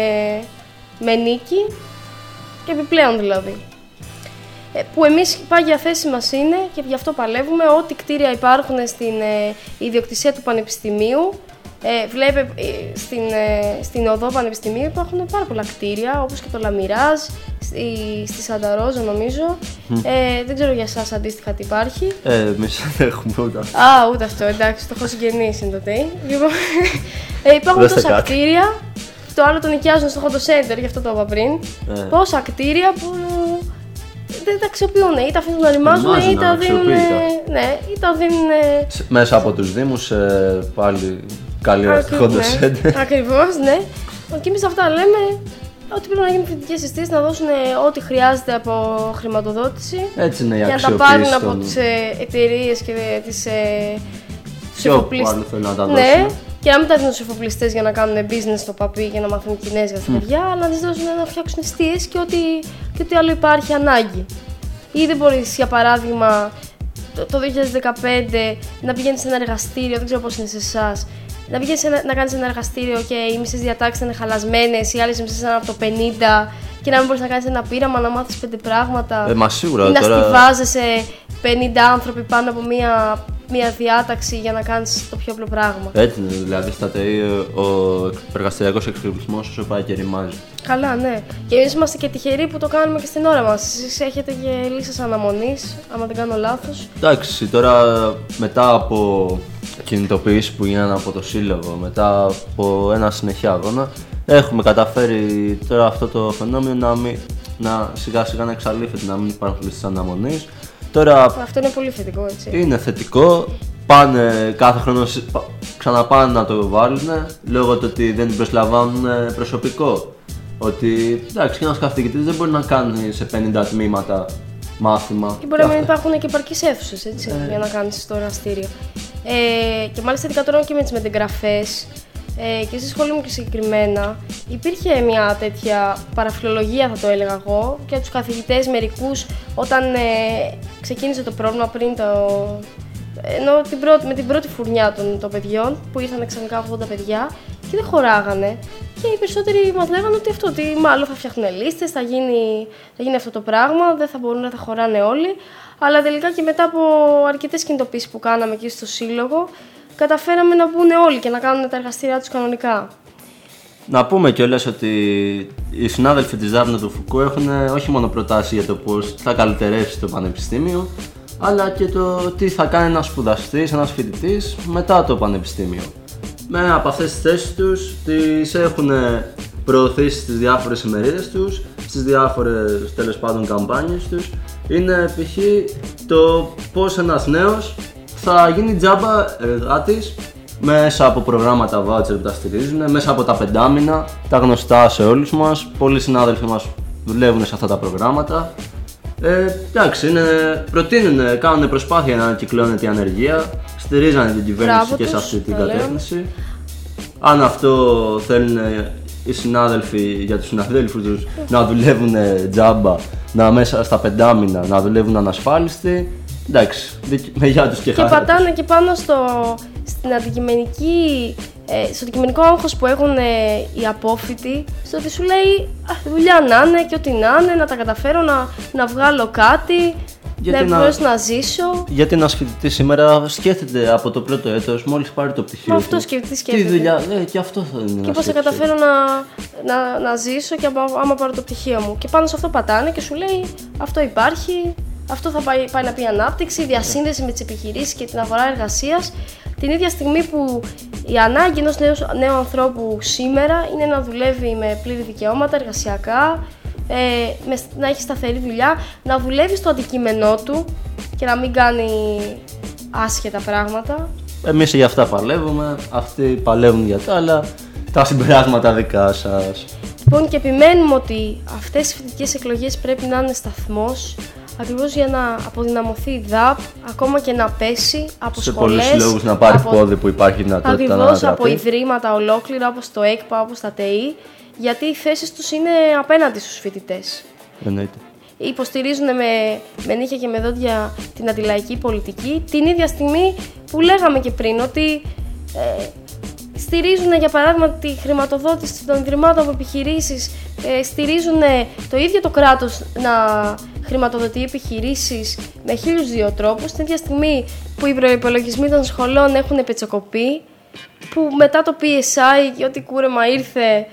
με νίκη και επιπλέον δηλαδή. Που εμείς πάγια θέση μας είναι και γι' αυτό παλεύουμε ό,τι κτίρια υπάρχουν στην ιδιοκτησία του Πανεπιστημίου. Βλέπε στην οδό Πανεπιστημίου υπάρχουν πάρα πολλά κτίρια όπως και το Λαμιράζ, στη Σανταρόζα νομίζω. Δεν ξέρω για εσάς αντίστοιχα τι υπάρχει. Εμείς δεν έχουμε ούτε αυτό. Ούτε αυτό, εντάξει, το έχω συγγενήσει είναι το ΤΕΙ. Υπάρχουν τόσα κτίρια. Το άλλο το νοικιάζουν στο Hot Center, γι' αυτό το είπα πριν. Πόσα κτίρια που δεν τα αξιοποιούν, ή τα αφήνουν να ρημάζουν ή τα δίνουν. Ναι, ή τα δίνουν. Μέσα από τους Δήμους πάλι καλή Hot Center. Ακριβώς, ναι. Και εμείς αυτά λέμε ότι πρέπει να γίνουν φοιτητικές εστίες, να δώσουν ό,τι χρειάζεται από χρηματοδότηση. Έτσι είναι η για να τα πάρουν από τις εταιρείες και τους εφοπλιστές. Ναι, και να μην τα δίνουν στους εφοπλιστές για να κάνουν business στο παπί και να μάθουν κινέζικα στα παιδιά, αλλά να τις δώσουν να φτιάξουν εστίες και ό,τι άλλο υπάρχει ανάγκη. Ή δεν μπορείς, για παράδειγμα, το 2015 να πηγαίνεις σε ένα εργαστήριο, δεν ξέρω πώς είναι σε εσάς, να πηγαίνεις να κάνεις ένα εργαστήριο και οι μισές διατάξεις είναι χαλασμένες, οι άλλες μισές είναι από το 50 και να μην μπορείς να κάνεις ένα πείραμα, να μάθεις 5 πράγματα. Μα σίγουρα, ή να τώρα... στιβάζεσαι 50 άνθρωποι πάνω από μια μια διάταξη για να κάνεις το πιο απλό πράγμα. Έτσι είναι, δηλαδή στα ΤΕΗ ο εργαστηριακός εξοπλισμός όσο πάει και ρημάζει. Καλά, ναι. Και εμείς είμαστε και τυχεροί που το κάνουμε και στην ώρα μας. Εσείς έχετε και λύσεις αναμονής, άμα δεν κάνω λάθος. Εντάξει, τώρα μετά από κινητοποιήσεις που γίνανε από το σύλλογο, μετά από ένα συνεχή αγώνα, έχουμε καταφέρει τώρα αυτό το φαινόμενο να σιγά σιγά να εξαλείφεται, να μην υπάρχουν λύσεις αναμονής. Τώρα Αυτό είναι πολύ θετικό, έτσι. είναι θετικό. Πάνε κάθε χρόνο, ξαναπάνε να το βάλουν λόγω του ότι δεν προσλαμβάνουν προσωπικό. Ότι εντάξει, και ένας καθηγητής δεν μπορεί να κάνει σε 50 τμήματα μάθημα. Και μπορεί να μην υπάρχουν και επαρκείς αίθουσες, έτσι, για να κάνεις το εργαστήριο. Και μάλιστα ειδικά τώρα και με τις μετεγγραφές, και στη σχολή μου και συγκεκριμένα, υπήρχε μια τέτοια παραφιλολογία, θα το έλεγα εγώ, και τους καθηγητές μερικούς όταν ξεκίνησε το πρόβλημα πριν ενώ με την πρώτη φουρνιά των παιδιών, που ήρθαν ξαφνικά 80 παιδιά και δεν χωράγανε. Και οι περισσότεροι μας λέγανε ότι μάλλον θα φτιάχνουν λίστες, θα γίνει αυτό το πράγμα, δεν θα μπορούν να τα χωράνε όλοι. Αλλά τελικά και μετά από αρκετές κινητοποίησεις που κάναμε εκεί στο Σύλλογο, καταφέραμε να μπουν όλοι και να κάνουν τα εργαστήριά τους κανονικά. Να πούμε κιόλας ότι οι συνάδελφοι της Δάφνα του Φουκού έχουν όχι μόνο προτάσεις για το πώς θα καλυτερεύσει το πανεπιστήμιο, αλλά και το τι θα κάνει ένας σπουδαστής, ένας φοιτητής μετά το πανεπιστήμιο. Με από αυτές τις θέσεις τους τις έχουν προωθήσει στις διάφορες ημερίδες τους, στις διάφορες τέλος πάντων καμπάνιες τους. Είναι π.χ. το πώς ένας νέος θα γίνει τζάμπα εργάτης μέσα από προγράμματα voucher που τα στηρίζουν, μέσα από τα πεντάμινα, τα γνωστά σε όλους μας. Πολλοί συνάδελφοι μας δουλεύουν σε αυτά τα προγράμματα. Εντάξει, προτείνουν, κάνουν προσπάθεια να ανακυκλώνεται η ανεργία, στηρίζανε την κυβέρνηση και σε αυτή την κατεύθυνση. Αν αυτό θέλουν οι συνάδελφοι για τους συναδέλφους τους να δουλεύουν τζάμπα, να μέσα στα πεντάμινα να δουλεύουν ανασφάλιστοι, εντάξει, με γεια τους και χάρη. Και πατάνε και πάνω στο αντικειμενικό άγχος που έχουν οι απόφοιτοι, στο ότι σου λέει δουλειά να είναι και ό,τι να είναι, να τα καταφέρω, να βγάλω κάτι, να ζήσω. Γιατί ένας φοιτητής σήμερα σκέφτεται από το πρώτο έτος, μόλις πάρει το πτυχίο του. Αυτό σκέφτεται. Τι δουλειά, και αυτό θα είναι. Και πώς θα καταφέρω να ζήσω και άμα πάρω το πτυχίο μου. Και πάνω σε αυτό πατάνε και σου λέει αυτό υπάρχει, αυτό θα πάει να πει ανάπτυξη, διασύνδεση με τις επιχειρήσεις και την αγορά εργασίας. Την ίδια στιγμή που η ανάγκη ενός νέου ανθρώπου σήμερα είναι να δουλεύει με πλήρη δικαιώματα εργασιακά, να έχει σταθερή δουλειά, να δουλεύει στο αντικείμενό του και να μην κάνει άσχετα πράγματα. Εμείς για αυτά παλεύουμε, αυτοί παλεύουν για τα άλλα, τα συμπεράσματα δικά σας. Λοιπόν, και επιμένουμε ότι αυτές οι φοιτητικές εκλογές πρέπει να είναι σταθμός, ακριβώς για να αποδυναμωθεί η ΔΑΠ, ακόμα και να πέσει από σε σχολές. Σε πολλούς συλλόγους να πάρει πόδι που υπάρχει δυνατότητα να ακριβώς ανατραπεί. από ιδρύματα ολόκληρα, όπως το ΕΚΠΑ, όπως τα ΤΕΗ, γιατί οι θέσεις τους είναι απέναντι στους φοιτητές. Εννοείται. Υποστηρίζουν με νύχια και με δόντια την αντιλαϊκή πολιτική, την ίδια στιγμή που λέγαμε και πριν ότι στηρίζουν για παράδειγμα τη χρηματοδότηση των ιδρυμάτων από επιχειρήσεις, στηρίζουν το ίδιο το κράτος να χρηματοδοτεί επιχειρήσεις με 1002 τρόπους, την ίδια στιγμή που οι προϋπολογισμοί των σχολών έχουν πετσοκοπεί, που μετά το PSI και ό,τι κούρεμα ήρθε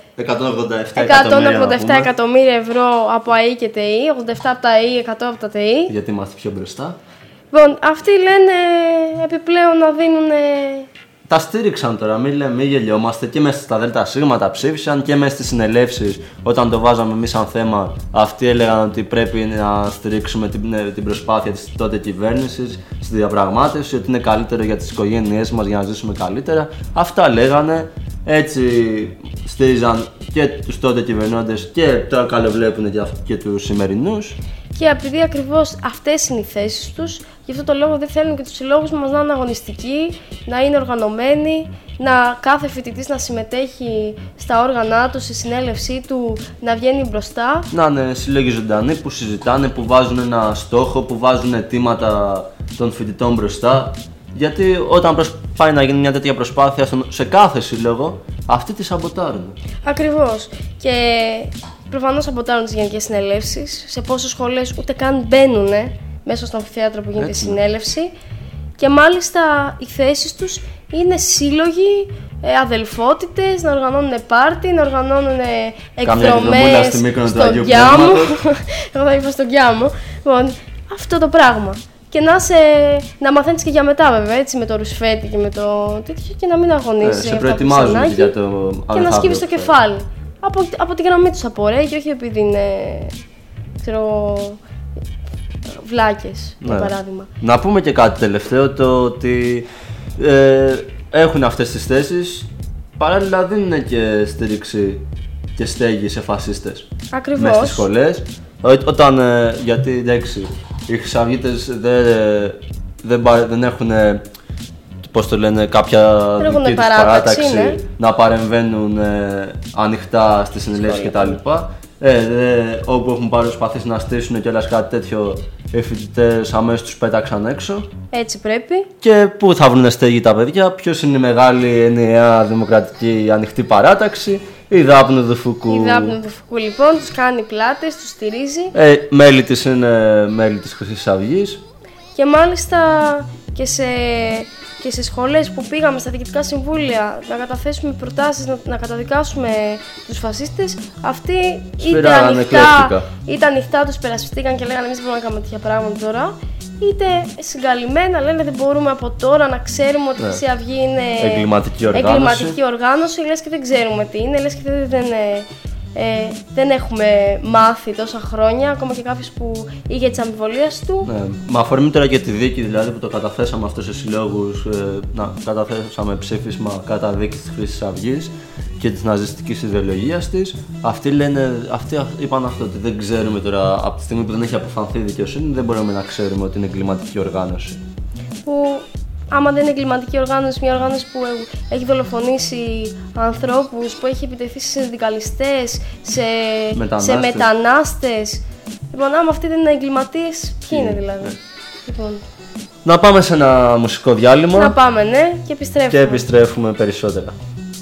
187 εκατομμύρια ευρώ από ΑΕΗ και ΤΕΗ, 87 από τα ΑΕΗ, 100 από τα ΤΕΗ. Γιατί είμαστε πιο μπροστά. Λοιπόν, αυτοί λένε επιπλέον να δίνουν. Τα στήριξαν τώρα, μην γελιόμαστε, και μέσα στα ΔΣ τα ψήφισαν και μέσα στις συνελεύσεις. Όταν το βάζαμε εμείς σαν θέμα, αυτοί έλεγαν ότι πρέπει να στηρίξουμε την προσπάθεια της τότε κυβέρνησης στη διαπραγμάτευση, ότι είναι καλύτερο για τις οικογένειές μας για να ζήσουμε καλύτερα. Αυτά λέγανε, έτσι στήριζαν και τους τότε κυβερνώντες και τώρα καλοβλέπουν και τους σημερινούς. Και επειδή ακριβώς αυτές είναι οι θέσεις τους, γι' αυτό το λόγο δεν θέλουν και τους συλλόγους μας να είναι αγωνιστικοί, να είναι οργανωμένοι, να κάθε φοιτητής να συμμετέχει στα όργανά του, στη συνέλευσή του, να βγαίνει μπροστά. Να είναι σύλλογοι ζωντανοί που συζητάνε, που βάζουν ένα στόχο, που βάζουν αιτήματα των φοιτητών μπροστά. Γιατί όταν πάει να γίνει μια τέτοια προσπάθεια σε κάθε σύλλογο, αυτοί τη σαμποτάρουν. Ακριβώς. Και προφανώς σαμποτάρουν τις γενικές συνελεύσεις. Σε πόσες σχολές ούτε καν μπαίνουν μέσα στο αμφιθέατρο που γίνεται η συνέλευση. και μάλιστα οι θέσεις τους είναι σύλλογοι, αδελφότητες, να οργανώνουν πάρτι, να οργανώνουν εκδρομές στον Γκιάμο. Εγώ θα είπα στον Γκιάμο. Λοιπόν, αυτό το πράγμα. Και να μαθαίνεις και για μετά, βέβαια, έτσι, με το ρουσφέτη και με το τέτοιο, και να μην αγωνίζεις. Σε προετοιμάζουν για το και να σκύβεις το κεφάλι. Από την γραμμή τους απορρέει και όχι επειδή είναι, ξέρω, βλάκες, για παράδειγμα. Να πούμε και κάτι τελευταίο, το ότι έχουν αυτές τις θέσεις, παράλληλα δίνουν και στήριξη και στέγη σε φασίστες. Ακριβώς. Μες στις σχολές. Όταν, γιατί εντάξει, οι χρυσαυγίτες δεν έχουν, πώς το λένε, κάποια δική τους παράταξη, ναι, να παρεμβαίνουν ανοιχτά στις συνελεύσεις κτλ. Όπου έχουν προσπαθήσει να στήσουν κιόλας κάτι τέτοιο, οι φοιτητές αμέσως τους πέταξαν έξω. Έτσι πρέπει. Και πού θα βρουν στέγη τα παιδιά, ποιος είναι η μεγάλη, ενιαία, δημοκρατική, ανοιχτή παράταξη? Η Δάπνο του Φουκού. Η Δάπνο του Φουκού, λοιπόν, τους κάνει πλάτες, τους στηρίζει. Μέλη της είναι μέλη της Χρυσής Αυγής. Και μάλιστα και σε σχολές που πήγαμε στα διοικητικά συμβούλια να καταθέσουμε προτάσεις, να καταδικάσουμε τους φασίστες, αυτοί είτε ανοιχτά τους περασπιστήκαν και λέγανε εμείς δεν μπορούμε να κάνουμε τέτοια πράγματα τώρα, είτε συγκαλυμμένα λένε δεν μπορούμε από τώρα να ξέρουμε ότι η Χρυσή Αυγή είναι εγκληματική οργάνωση, λες και δεν ξέρουμε τι είναι, λες και δεν έχουμε μάθει τόσα χρόνια, ακόμα και κάποιος που είχε τις αμφιβολίες του. Ναι, με αφορμή τώρα και τη δίκη, δηλαδή που το καταθέσαμε αυτό σε συλλόγους, ψήφισμα κατά δίκη της Χρυσής Αυγής και της ναζιστικής ιδεολογίας της. Αυτοί είπαν αυτό, ότι δεν ξέρουμε τώρα, από τη στιγμή που δεν έχει αποφανθεί η δικαιοσύνη, δεν μπορούμε να ξέρουμε ότι είναι εγκληματική οργάνωση. Που άμα δεν είναι εγκληματική οργάνωση, μια οργάνωση που έχει δολοφονήσει ανθρώπους, που έχει επιτεθεί σε συνδικαλιστές, σε μετανάστες. Λοιπόν, άμα αυτοί δεν είναι εγκληματίες, ποιοι είναι δηλαδή? Λοιπόν. Να πάμε σε ένα μουσικό διάλειμμα. Να πάμε, ναι, και επιστρέφουμε. Και επιστρέφουμε περισσότερα.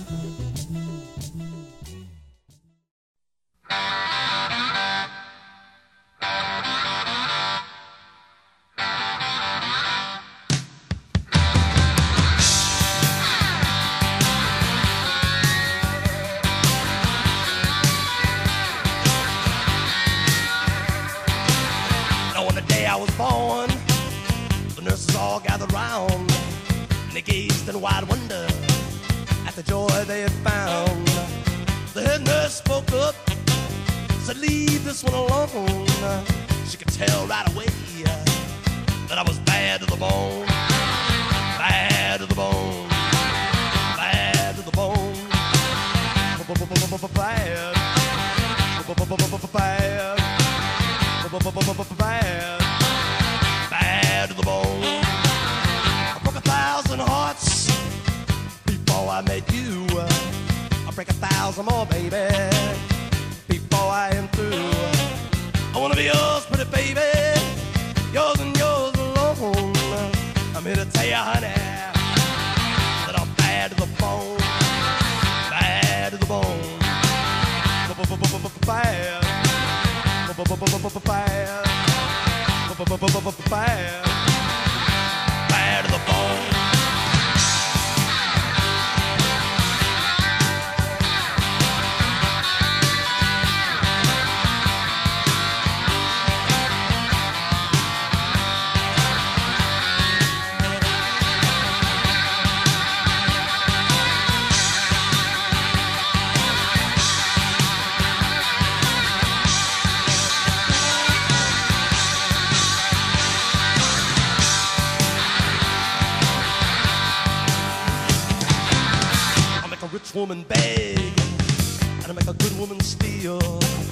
Woman beg, and I make a good woman steal.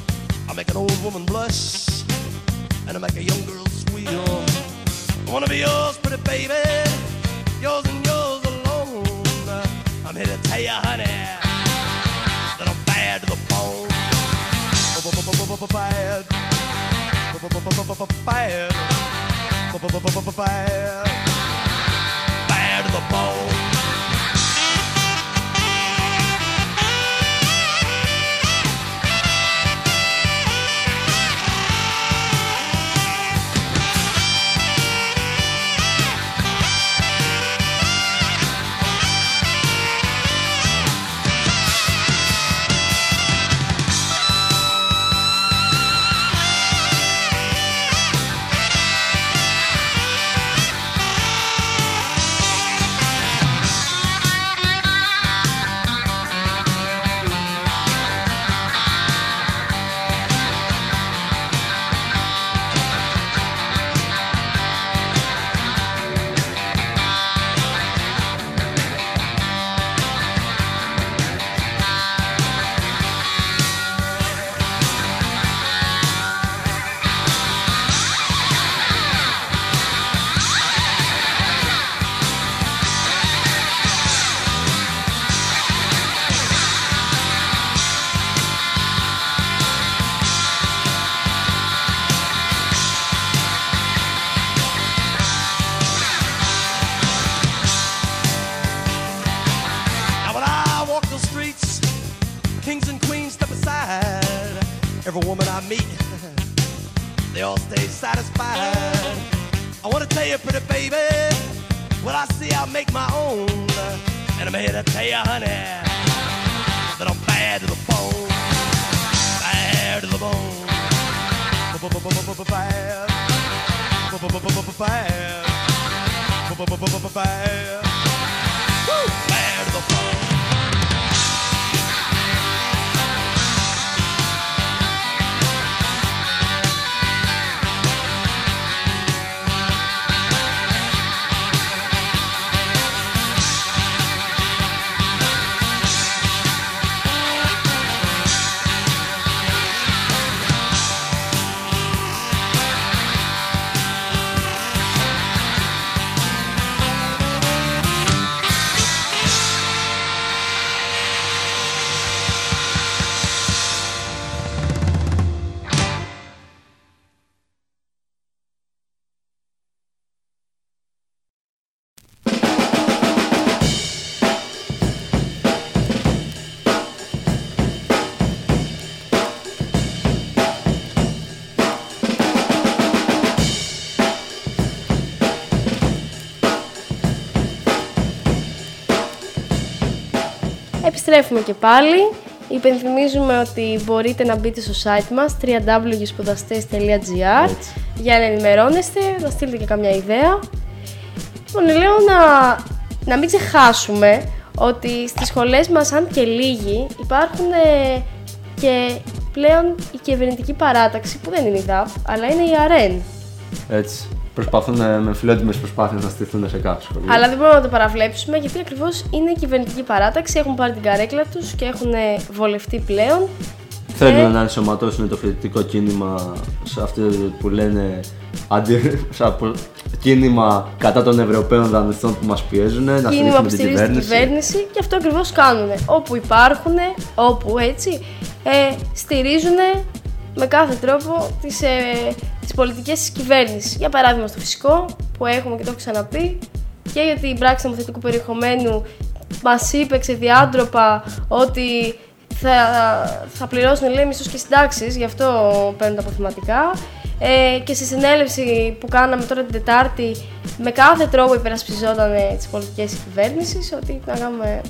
I make an old woman blush, and I make a young girl squeal. I wanna be yours, pretty baby, yours and yours alone. I'm here to tell you, honey, that I'm bad to the bone. Bad, bad to the bone. every woman I meet, they all stay satisfied. I want to tell you, pretty baby, what I see I make my own. And I'm here to tell you, honey, that I'm bad to the bone. Bad to the bone. Bad. Bad. Woo! Bad to the bone. Επιστρέφουμε και πάλι. Υπενθυμίζουμε ότι μπορείτε να μπείτε στο site μας www.spudastες.gr για να ενημερώνεστε, να στείλετε και καμιά ιδέα. Λοιπόν, λέω να μην ξεχάσουμε ότι στις σχολές μας, αν και λίγοι, υπάρχουν και πλέον η κυβερνητική παράταξη που δεν είναι η ΔΑΠ, αλλά είναι η ΑΡΕΝ. Έτσι. Προσπαθούν με φιλότιμες προσπάθειες να στηθούν σε κάθε σχολείο. Αλλά δεν μπορούμε να το παραβλέψουμε, γιατί ακριβώς είναι η κυβερνητική παράταξη, έχουν πάρει την καρέκλα τους και έχουν βολευτεί πλέον. Θέλουν να ενσωματώσουν το φοιτητικό κίνημα σε αυτό που λένε κίνημα κατά των Ευρωπαίων δανειστών που μας πιέζουν, να στηρίξουν την κυβέρνηση. Και αυτό ακριβώς κάνουν. Όπου υπάρχουν, όπου έτσι, στηρίζουν με κάθε τρόπο τις πολιτικές της κυβέρνησης. Για παράδειγμα, στο φυσικό που έχουμε και το έχω ξαναπεί, και για την πράξη νομοθετικού περιεχομένου μας είπε ξεδιάντροπα ότι θα πληρώσουν, λέει, μισθούς και συντάξεις, γι' αυτό παίρνουν τα αποθεματικά. Και στη συνέλευση που κάναμε τώρα την Τετάρτη, με κάθε τρόπο υπερασπιζόταν τις πολιτικές της κυβέρνησης, ότι να κάνουμε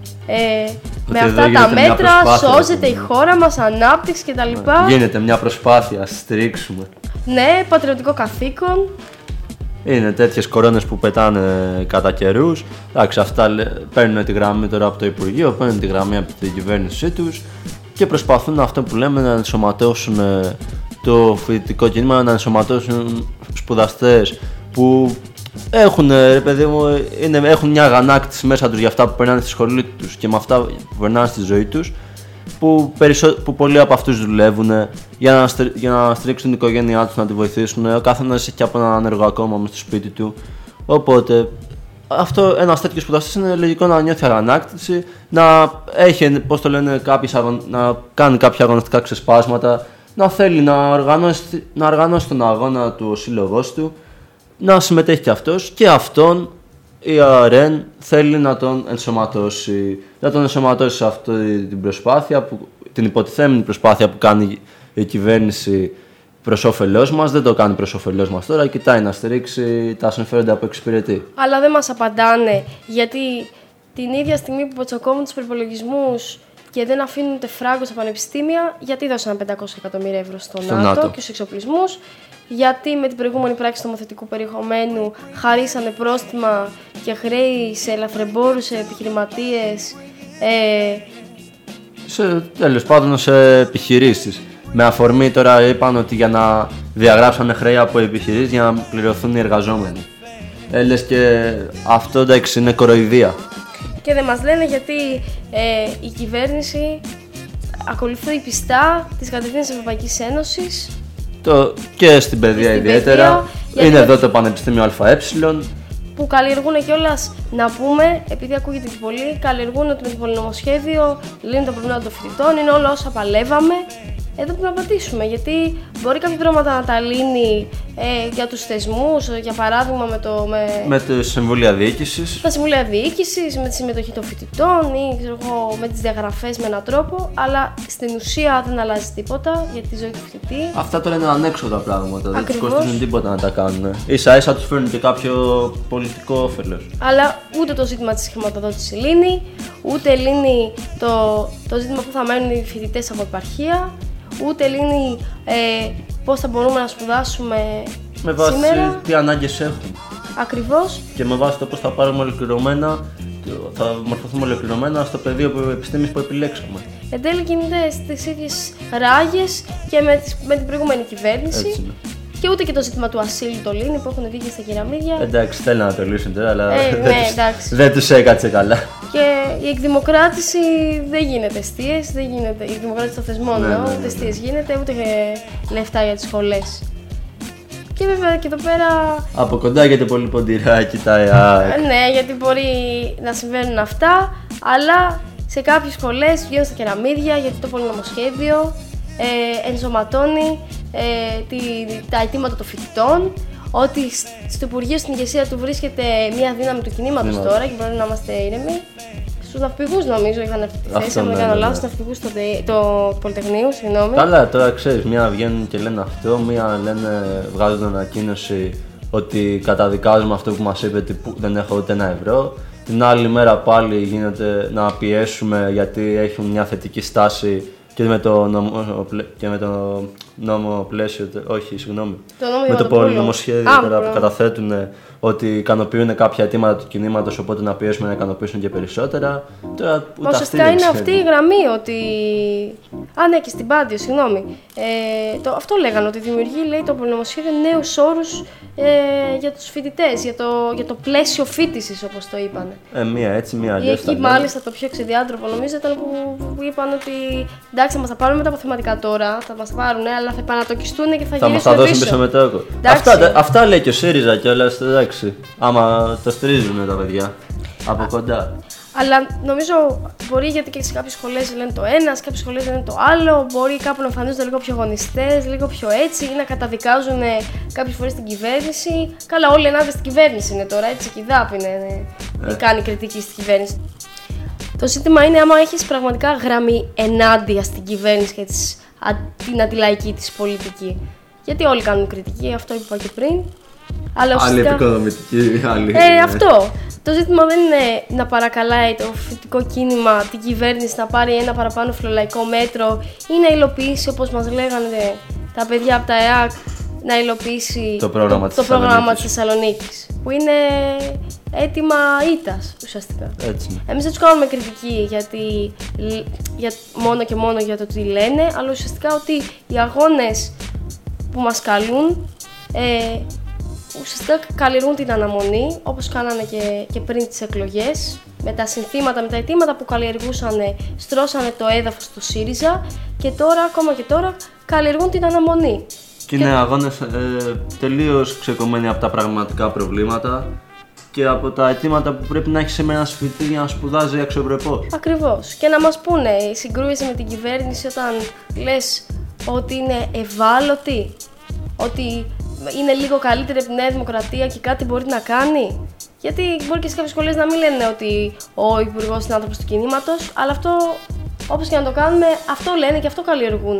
με αυτά τα μέτρα σώζεται η χώρα μας, ανάπτυξη κτλ. Γίνεται μια προσπάθεια, ας στηρίξουμε. Ναι, πατριωτικό καθήκον. Είναι τέτοιες κορώνες που πετάνε κατά καιρούς. Εντάξει, αυτά παίρνουν τη γραμμή τώρα από το Υπουργείο, παίρνουν τη γραμμή από την κυβέρνησή τους και προσπαθούν αυτό που λέμε να ενσωματώσουν το φοιτητικό κίνημα, να ενσωματώσουν σπουδαστές που έχουν, ρε παιδί μου, έχουν μια αγανάκτηση μέσα τους για αυτά που περνάνε στη σχολή τους και με αυτά που περνάνε στη ζωή τους, που πολλοί από αυτούς δουλεύουν για να στηρίξουν την οικογένειά τους, να τη βοηθήσουν. Ο καθένας έχει και από έναν άνεργο ακόμα μες στο σπίτι του. Οπότε ένας τέτοιος σπουδαστής είναι λογικό να νιώθει αγανάκτηση, να έχει, πώς το λένε, να κάνει κάποια αγωνιστικά ξεσπάσματα, να θέλει να οργανώσει τον αγώνα του ο σύλλογός του, να συμμετέχει και αυτός, και αυτόν η ΑΡΕΝ θέλει να τον ενσωματώσει. Να τον ενσωματώσει σε αυτή την προσπάθεια, την υποτιθέμενη προσπάθεια που κάνει η κυβέρνηση προς όφελός μας. Δεν το κάνει προς όφελός μας τώρα, κοιτάει να στηρίξει τα συμφέροντα που εξυπηρετεί. Αλλά δεν μας απαντάνε, γιατί την ίδια στιγμή που ποτσοκόμουν τους προϋπολογισμούς και δεν αφήνουν ούτε φράγκο στα πανεπιστήμια, γιατί δώσαν 500 εκατομμύρια ευρώ στο ΝΑΤΟ και στους εξοπλισμούς, γιατί με την προηγούμενη πράξη νομοθετικού περιεχομένου χαρίσανε πρόστιμα και χρέη σε ελαφρεμπόρους, σε επιχειρηματίες. Τέλος πάντων, σε επιχειρήσεις. Με αφορμή τώρα είπαν ότι για να διαγράψανε χρέη από επιχειρήσεις για να πληρωθούν οι εργαζόμενοι. Λες και αυτό, εντάξει, είναι κοροϊδία. Και δεν μας λένε γιατί η κυβέρνηση ακολουθεί πιστά τις κατευθύνσεις της Ευρωπαϊκής Ένωσης. Και στην παιδεία ιδιαίτερα. Είναι εδώ το Πανεπιστήμιο ΑΕ. Που καλλιεργούν κιόλας, να πούμε, επειδή ακούγεται και πολύ, καλλιεργούν ότι με το πολυνομοσχέδιο λύνουν τα προβλήματα των φοιτητών. Είναι όλα όσα παλεύαμε εδώ πρέπει να πατήσουμε. Γιατί μπορεί κάποια πράγματα να τα λύνει για τους θεσμούς, για παράδειγμα με τη συμβούλια διοίκησης. Τα συμβούλια διοίκησης, με τη συμμετοχή των φοιτητών ή ξέρω εγώ, με τις διαγραφές με έναν τρόπο, αλλά στην ουσία δεν αλλάζει τίποτα για τη ζωή του φοιτητή. Αυτά τώρα είναι ανέξοδα πράγματα. Δεν τους κοστίζουν τίποτα να τα κάνουν. Ίσα-ίσα τους φέρνουν και κάποιο πολιτικό όφελος. Αλλά ούτε το ζήτημα της χρηματοδότησης λύνει, ούτε λύνει το ζήτημα που θα μένουν οι φοιτητές από επαρχία, ούτε λύνει πώς θα μπορούμε να σπουδάσουμε με βάση σήμερα. Τι ανάγκες έχουν. Ακριβώς. Και με βάση το πώς θα πάρουμε ολοκληρωμένα, θα μορφωθούμε ολοκληρωμένα στο πεδίο επιστήμης που επιλέξαμε. Εν τέλει κινείται στις ίδιες ράγες και με την προηγούμενη κυβέρνηση. Έτσι είναι. Και ούτε και το ζήτημα του ασύλου το λύνει που έχουν βγει στα κεραμίδια. Εντάξει, θέλει να το λύσουν τώρα, αλλά δεν τους έκατσε καλά. Και η εκδημοκράτηση δεν γίνεται εστίες, η εκδημοκράτηση των θεσμών, ούτε εστίες γίνεται, ούτε λεφτά για τις σχολές. Και βέβαια και εδώ πέρα. Από κοντά γιατί πολύ ποντιρά κοιτάει. Ναι, γιατί μπορεί να συμβαίνουν αυτά, αλλά σε κάποιες σχολές βγαίνουν στα κεραμίδια γιατί το πολυνομοσχέδιο ενσωματώνει τα αιτήματα των φοιτητών. Ότι στο Υπουργείο, στην ηγεσία του βρίσκεται μια δύναμη του κινήματος τώρα και πρέπει να είμαστε ήρεμοι. Στους ναυπηγούς νομίζω είχαν αυτή τη θέση, αν δεν κάνω λάθος, στους ναυπηγούς του Πολυτεχνείου, συγγνώμη. Καλά, τώρα ξέρεις, μία βγαίνουν και λένε αυτό, μία βγάζουν ανακοίνωση ότι καταδικάζουμε αυτό που μας είπε ότι δεν έχω ούτε €1. Την άλλη μέρα πάλι γίνεται να πιέσουμε γιατί έχουν μια θετική στάση και με το νόμο πλαίσιο, όχι, συγγνώμη, με το πολυνομοσχέδιο που καταθέτουν ότι ικανοποιούν κάποια αιτήματα του κινήματος, οπότε να πιέσουμε να ικανοποιήσουν και περισσότερα. Τώρα, ουσιαστικά είναι αυτή η γραμμή ότι. Ναι, και στην Πάντιο, συγγνώμη. Αυτό λέγανε, ότι δημιουργεί, λέει, το πολυνομοσχέδιο νέους όρους για τους φοιτητές, για το πλαίσιο φοίτησης, όπως το είπανε. Μία έτσι, μία αλλιώς. Εκεί μάλιστα το πιο ξεδιάντροπο νομίζω ήταν που είπαν ότι εντάξει, θα μας τα πάρουν με τα αποθεματικά τώρα, θα μας τα πάρουν, αλλά θα επανατοκιστούν και θα γυρίσουν. Θα μας τα δώσουν πίσω μετόκο. Αυτά λέει και ο ΣΥΡΙΖΑ κιόλας, εντάξει. Άμα το στηρίζουν τα παιδιά από κοντά. Αλλά νομίζω μπορεί, γιατί και σε κάποιες σχολές λένε το ένα, σε κάποιες σχολές λένε το άλλο. Μπορεί κάπου να εμφανίζονται λίγο πιο αγωνιστές, λίγο πιο έτσι, ή να καταδικάζουν κάποιες φορές την κυβέρνηση. Καλά, όλοι ενάντια στην κυβέρνηση είναι τώρα, έτσι, και η ΔΑΠ είναι κάνει κριτική στην κυβέρνηση. Το ζήτημα είναι άμα έχεις πραγματικά γραμμή ενάντια στην κυβέρνηση και την αντιλαϊκή της πολιτική. Γιατί όλοι κάνουν κριτική, αυτό είπα και πριν. Αλλά άλλη επικοδομητική, άλλη. Αυτό. Το ζήτημα δεν είναι να παρακαλάει το φοιτητικό κίνημα την κυβέρνηση να πάρει ένα παραπάνω φιλολαϊκό μέτρο ή να υλοποιήσει, όπως μας λέγανε τα παιδιά από τα ΕΑΚ, να υλοποιήσει το πρόγραμμα της Θεσσαλονίκης. Που είναι αίτημα ήττας ουσιαστικά. Έτσι. Εμείς δεν τους κάνουμε κριτική μόνο και μόνο για το τι λένε, αλλά ουσιαστικά ότι οι αγώνες που μας καλούν ουσιαστικά καλλιεργούν την αναμονή, όπως κάνανε και πριν τις εκλογές, με τα συνθήματα, με τα αιτήματα που καλλιεργούσαν, στρώσανε το έδαφος του ΣΥΡΙΖΑ και τώρα, ακόμα και τώρα, καλλιεργούν την αναμονή. Και είναι αγώνες τελείως ξεκομμένοι από τα πραγματικά προβλήματα και από τα αιτήματα που πρέπει να έχει σήμερα ένας φοιτητής για να σπουδάζει αξιοπρεπώς. Ακριβώς. Και να μας πούνε, συγκρούεσαι με την κυβέρνηση όταν λες ότι είναι ευάλωτη, ότι είναι λίγο καλύτερη από τη Νέα Δημοκρατία και κάτι μπορεί να κάνει. Γιατί μπορεί και σε κάποιες σχολές να μην λένε ότι ο υπουργός είναι άνθρωπος του κινήματος, αλλά αυτό, όπως και να το κάνουμε, αυτό λένε και αυτό καλλιεργούν.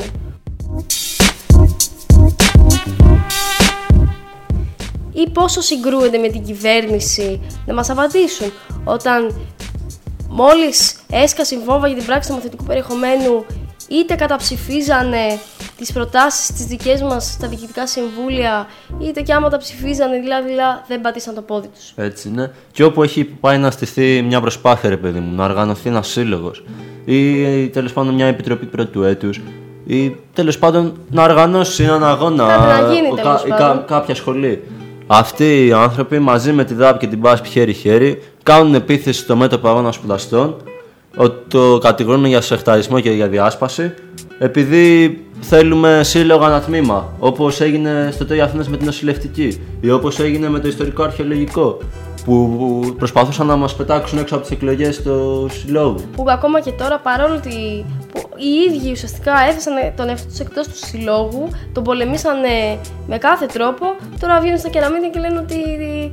Ή πόσο συγκρούονται με την κυβέρνηση, να μας απαντήσουν. Όταν μόλις έσκασε η βόμβα για την πράξη νομοθετικού περιεχομένου, είτε καταψηφίζανε τις προτάσεις τις δικές μας στα διοικητικά συμβούλια, είτε και άμα τα ψηφίζανε δειλά-δειλά δεν πατήσαν το πόδι τους. Έτσι είναι. Και όπου έχει πάει να στηθεί μια προσπάθεια, ρε παιδί μου, να οργανωθεί ένας σύλλογος ή τέλος πάντων μια επιτροπή πρώτου έτους ή τέλος πάντων να οργανώσει έναν αγώνα κάποια σχολή. Αυτοί οι άνθρωποι μαζί με τη ΔΑΠ και την ΠΑΣΠ χέρι-χέρι κάνουν επίθεση στο μέτωπο αγώνα σπουδαστών, ότι το κατηγορούν για σεχταρισμό και για διάσπαση, επειδή θέλουμε σύλλογο ανατμήμα, όπως έγινε στο ΤΕΙ Αθήνας με την νοσηλευτική ή όπως έγινε με το ιστορικό αρχαιολογικό, που προσπαθούσαν να μας πετάξουν έξω από τις εκλογές του συλλόγου. Που ακόμα και τώρα, παρόλο ότι οι ίδιοι ουσιαστικά έθεσαν τον εαυτό τους εκτός του συλλόγου, τον πολεμήσανε με κάθε τρόπο. Τώρα βγαίνουν στα κεραμίδια και λένε ότι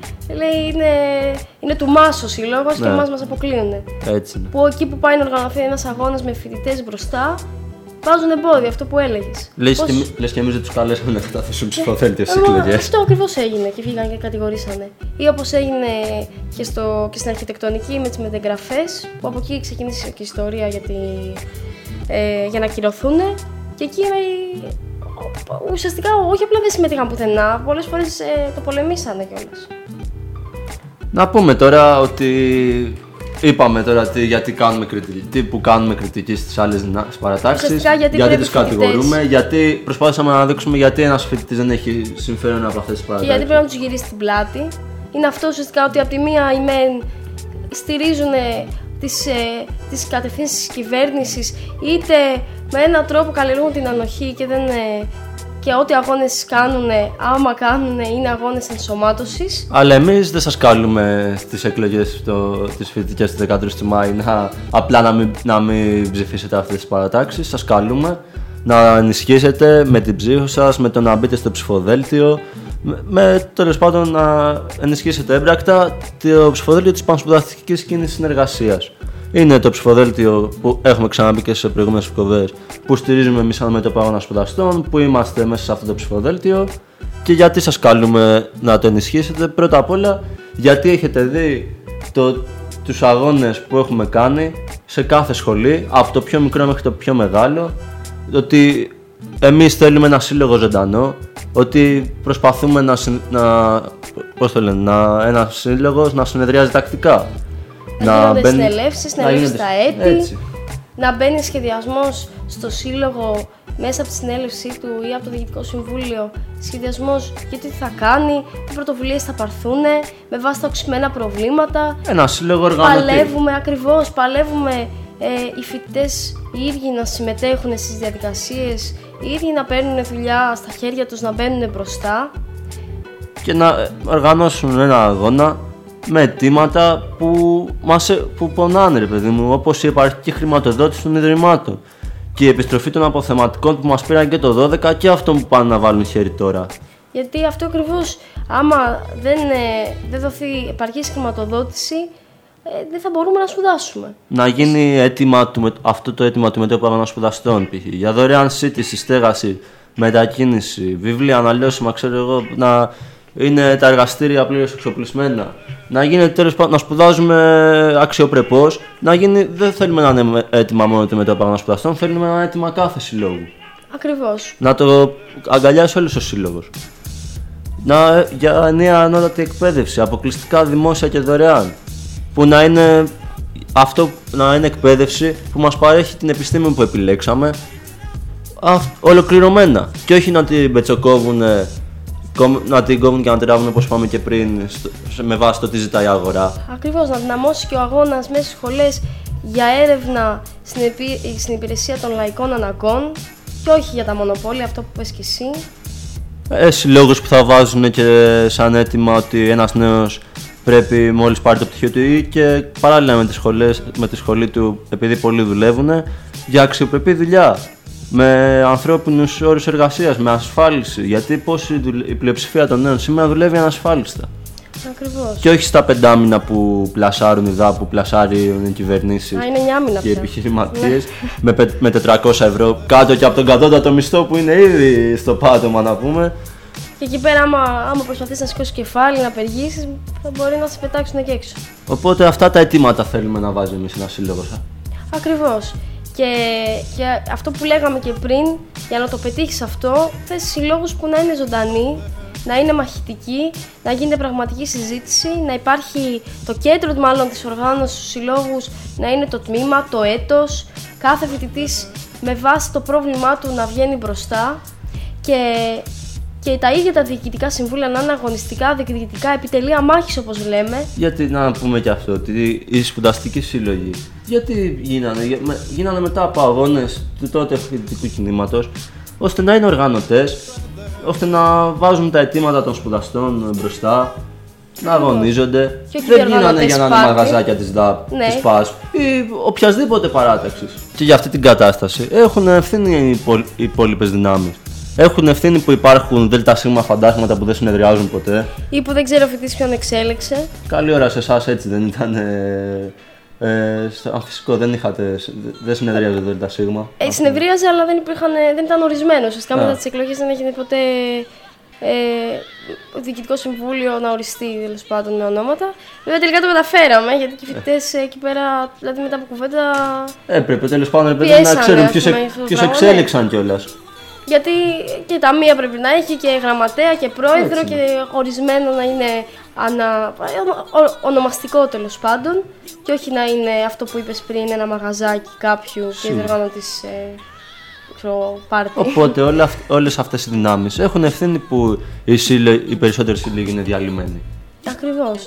είναι του μας ο σύλλογος και εμάς μας αποκλείουν. Έτσι είναι. Που εκεί που πάει να οργανωθεί ένας αγώνας με φοιτητές μπροστά, βάζουν εμπόδια, αυτό που έλεγες. Λες και εμείς δεν τους καλέσαμε να καταθέσουν ψηφοδέλτιο στις εκλογές. Αυτό ακριβώς έγινε και βγήκαν και κατηγορήσανε. Ή όπως έγινε και στην αρχιτεκτονική με τις μετεγγραφές, που από εκεί ξεκίνησε και η ιστορία για να ακυρωθούν. Και εκεί ουσιαστικά όχι απλά δεν συμμετείχαν πουθενά, πολλές φορές το πολεμήσανε κιόλας. Να πούμε τώρα ότι είπαμε τώρα γιατί κάνουμε κριτική, που κάνουμε κριτική στις άλλες παρατάξεις, γιατί τους κατηγορούμε, γιατί προσπάθησαμε να δείξουμε γιατί ένας φοιτητής δεν έχει συμφέρον από αυτές τις παρατάξεις. Και γιατί πρέπει να τους γυρίσει την πλάτη. Είναι αυτό ουσιαστικά ότι από τη μία οι μεν στηρίζουν τις κατευθύνσεις της κυβέρνησης, είτε με έναν τρόπο καλλιεργούν την ανοχή και ό,τι αγώνες κάνουν, άμα κάνουν, είναι αγώνες ενσωμάτωσης. Αλλά εμείς δεν σας καλούμε στις εκλογές τις φοιτητικές του 13 του Μάη απλά να μην ψηφίσετε αυτές τις παρατάξεις. Σας καλούμε να ενισχύσετε με την ψήφο σας, με το να μπείτε στο ψηφοδέλτιο, τέλος πάντων να ενισχύσετε έμπρακτα το ψηφοδέλτιο της Πανσπουδαστικής Κίνησης Συνεργασίας. Είναι το ψηφοδέλτιο που έχουμε ξαναπεί και σε προηγούμενες εκπομπές, που στηρίζουμε εμείς σαν Μέτωπο Αγώνα Σπουδαστών, που είμαστε μέσα σε αυτό το ψηφοδέλτιο. Και γιατί σας καλούμε να το ενισχύσετε? Πρώτα απ' όλα γιατί έχετε δει τους αγώνες που έχουμε κάνει σε κάθε σχολή, από το πιο μικρό μέχρι το πιο μεγάλο, ότι εμείς θέλουμε ένα σύλλογο ζωντανό, ότι προσπαθούμε ένα σύλλογος να συνεδριάζει τακτικά. Να γίνονται συνελεύσεις, να γίνονται στα έτη, έτσι. Να μπαίνει σχεδιασμός στο σύλλογο μέσα από τη συνέλευσή του ή από το Διοικητικό Συμβούλιο, σχεδιασμός για τι θα κάνει, τι πρωτοβουλίες θα πάρθουν, με βάση τα οξυμένα προβλήματα. Ένα σύλλογο οργανωτή. Παλεύουμε οι φοιτητές οι ίδιοι να συμμετέχουν στις διαδικασίες, οι ίδιοι να παίρνουν δουλειά στα χέρια τους, να μπαίνουν μπροστά. Και να οργανώσουν ένα αγώνα με αιτήματα που πονάνε, ρε παιδί μου, όπως η επαρκή χρηματοδότηση των ιδρυμάτων και η επιστροφή των αποθεματικών που μας πήραν και το 12 και αυτό που πάνε να βάλουν χέρι τώρα. Γιατί αυτό ακριβώς, άμα δεν δοθεί επαρκής χρηματοδότηση, δεν θα μπορούμε να σπουδάσουμε. Να γίνει αυτό το αίτημα του Μετώπου Αγώνα Σπουδαστών, π.χ. για δωρεάν σύντηση, στέγαση, μετακίνηση, βιβλία αναλώσιμα, ξέρω εγώ, να είναι τα εργαστήρια πλήρως εξοπλισμένα. Να γίνεται τέλος πάντων, να σπουδάζουμε αξιοπρεπώς. Δεν θέλουμε να είναι έτοιμα μόνο του Μετώπου Αγώνα Σπουδαστών, θέλουμε ένα έτοιμα κάθε συλλόγου. Ακριβώς. Να το αγκαλιάσει όλος ο σύλλογος. Για νέα ανώτατη εκπαίδευση, αποκλειστικά δημόσια και δωρεάν. Που να είναι εκπαίδευση που μας παρέχει την επιστήμη που επιλέξαμε ολοκληρωμένα. Και όχι να την πετσοκόβουν, να την κόβουν και να την ράβουν όπως είπαμε και πριν, με βάση το τι ζητάει η αγορά. Ακριβώς, να δυναμώσει και ο αγώνας μέσα στις σχολές για έρευνα στην υπηρεσία των λαϊκών αναγκών και όχι για τα μονοπόλια, αυτό που πες και εσύ. Συλλόγους που θα βάζουν και σαν αίτημα ότι ένας νέος πρέπει μόλις πάρει το πτυχίο του ή και παράλληλα με τη σχολή του, επειδή πολλοί δουλεύουν, για αξιοπρεπή δουλειά, με ανθρώπινους όρους εργασίας, με ασφάλιση. Γιατί η πλειοψηφία των νέων σήμερα δουλεύει ανασφάλιστα. Ακριβώς. Και όχι στα 5 μήνα που πλασάρουν οι ΔΑ, που πλασάρουν οι κυβερνήσεις και οι επιχειρηματίες με 400 ευρώ κάτω και από τον κατώτατο μισθό που είναι ήδη στο πάτωμα, να πούμε. Και εκεί πέρα, άμα προσπαθείς να σηκώσεις κεφάλι, να απεργήσεις, θα μπορεί να σε πετάξουν και έξω. Οπότε αυτά τα αιτήματα θέλουμε να βάζουμε εμείς ένα σύλλογο. Ακριβώς. Και αυτό που λέγαμε και πριν, για να το πετύχεις αυτό, θες συλλόγους που να είναι ζωντανοί, να είναι μαχητικοί, να γίνεται πραγματική συζήτηση, να υπάρχει το κέντρο μάλλον της οργάνωσης στους συλλόγους, να είναι το τμήμα, το έτος, κάθε φοιτητής με βάση το πρόβλημά του να βγαίνει μπροστά και τα ίδια τα διοικητικά συμβούλια να είναι αγωνιστικά, διεκδικητικά, επιτελεία μάχης όπως λέμε. Γιατί να πούμε και αυτό, ότι οι σπουδαστικοί σύλλογοι, γιατί γίνανε μετά από αγώνες του τότε φοιτητικού κινήματος, ώστε να είναι οργανωτές, ώστε να βάζουν τα αιτήματα των σπουδαστών μπροστά να αγωνίζονται. Και όχι Δεν διοργανωτές γίνανε για να είναι πάρτι. μαγαζάκια της ΔΑΠ, Ναι. της ΠΑΣ ή οποιασδήποτε παράταξης. Και για αυτή την κατάσταση έχουν ευθύνη οι υπόλοιπες δυνάμεις. Έχουν ευθύνη που υπάρχουν ΔΣ φαντάσματα που δεν συνεδριάζουν ποτέ. Ή που δεν ξέρω ο φοιτητής ποιον εξέλεξε. Καλή ώρα σε εσάς έτσι δεν ήταν. Σαν φυσικό δεν συνεδρίαζε το ΔΣ. Συνεδρίαζε, αλλά δεν ήταν ορισμένο. Ουσιαστικά μετά τις εκλογές δεν έγινε ποτέ διοικητικό συμβούλιο να οριστεί τέλος πάντων με ονόματα. Βέβαια τελικά το καταφέραμε, γιατί και οι φοιτητές εκεί πέρα, δηλαδή μετά από κουβέντα. Έπρεπε τέλος πάντων να πιέσανε, ξέρουν ας πούμε, αυτό το ποιους πράγμα, εξέλιξαν κιόλας. Γιατί και ταμεία πρέπει να έχει και γραμματέα και πρόεδρο Έτσι. και ορισμένο να είναι ονομαστικό τέλος πάντων και όχι να είναι αυτό που είπες πριν, ένα μαγαζάκι κάποιου και διοργάνωτης πάρτι. Οπότε όλες αυτές οι δυνάμεις έχουν ευθύνη που οι περισσότεροι σύλλογοι είναι διαλυμένοι. Ακριβώς.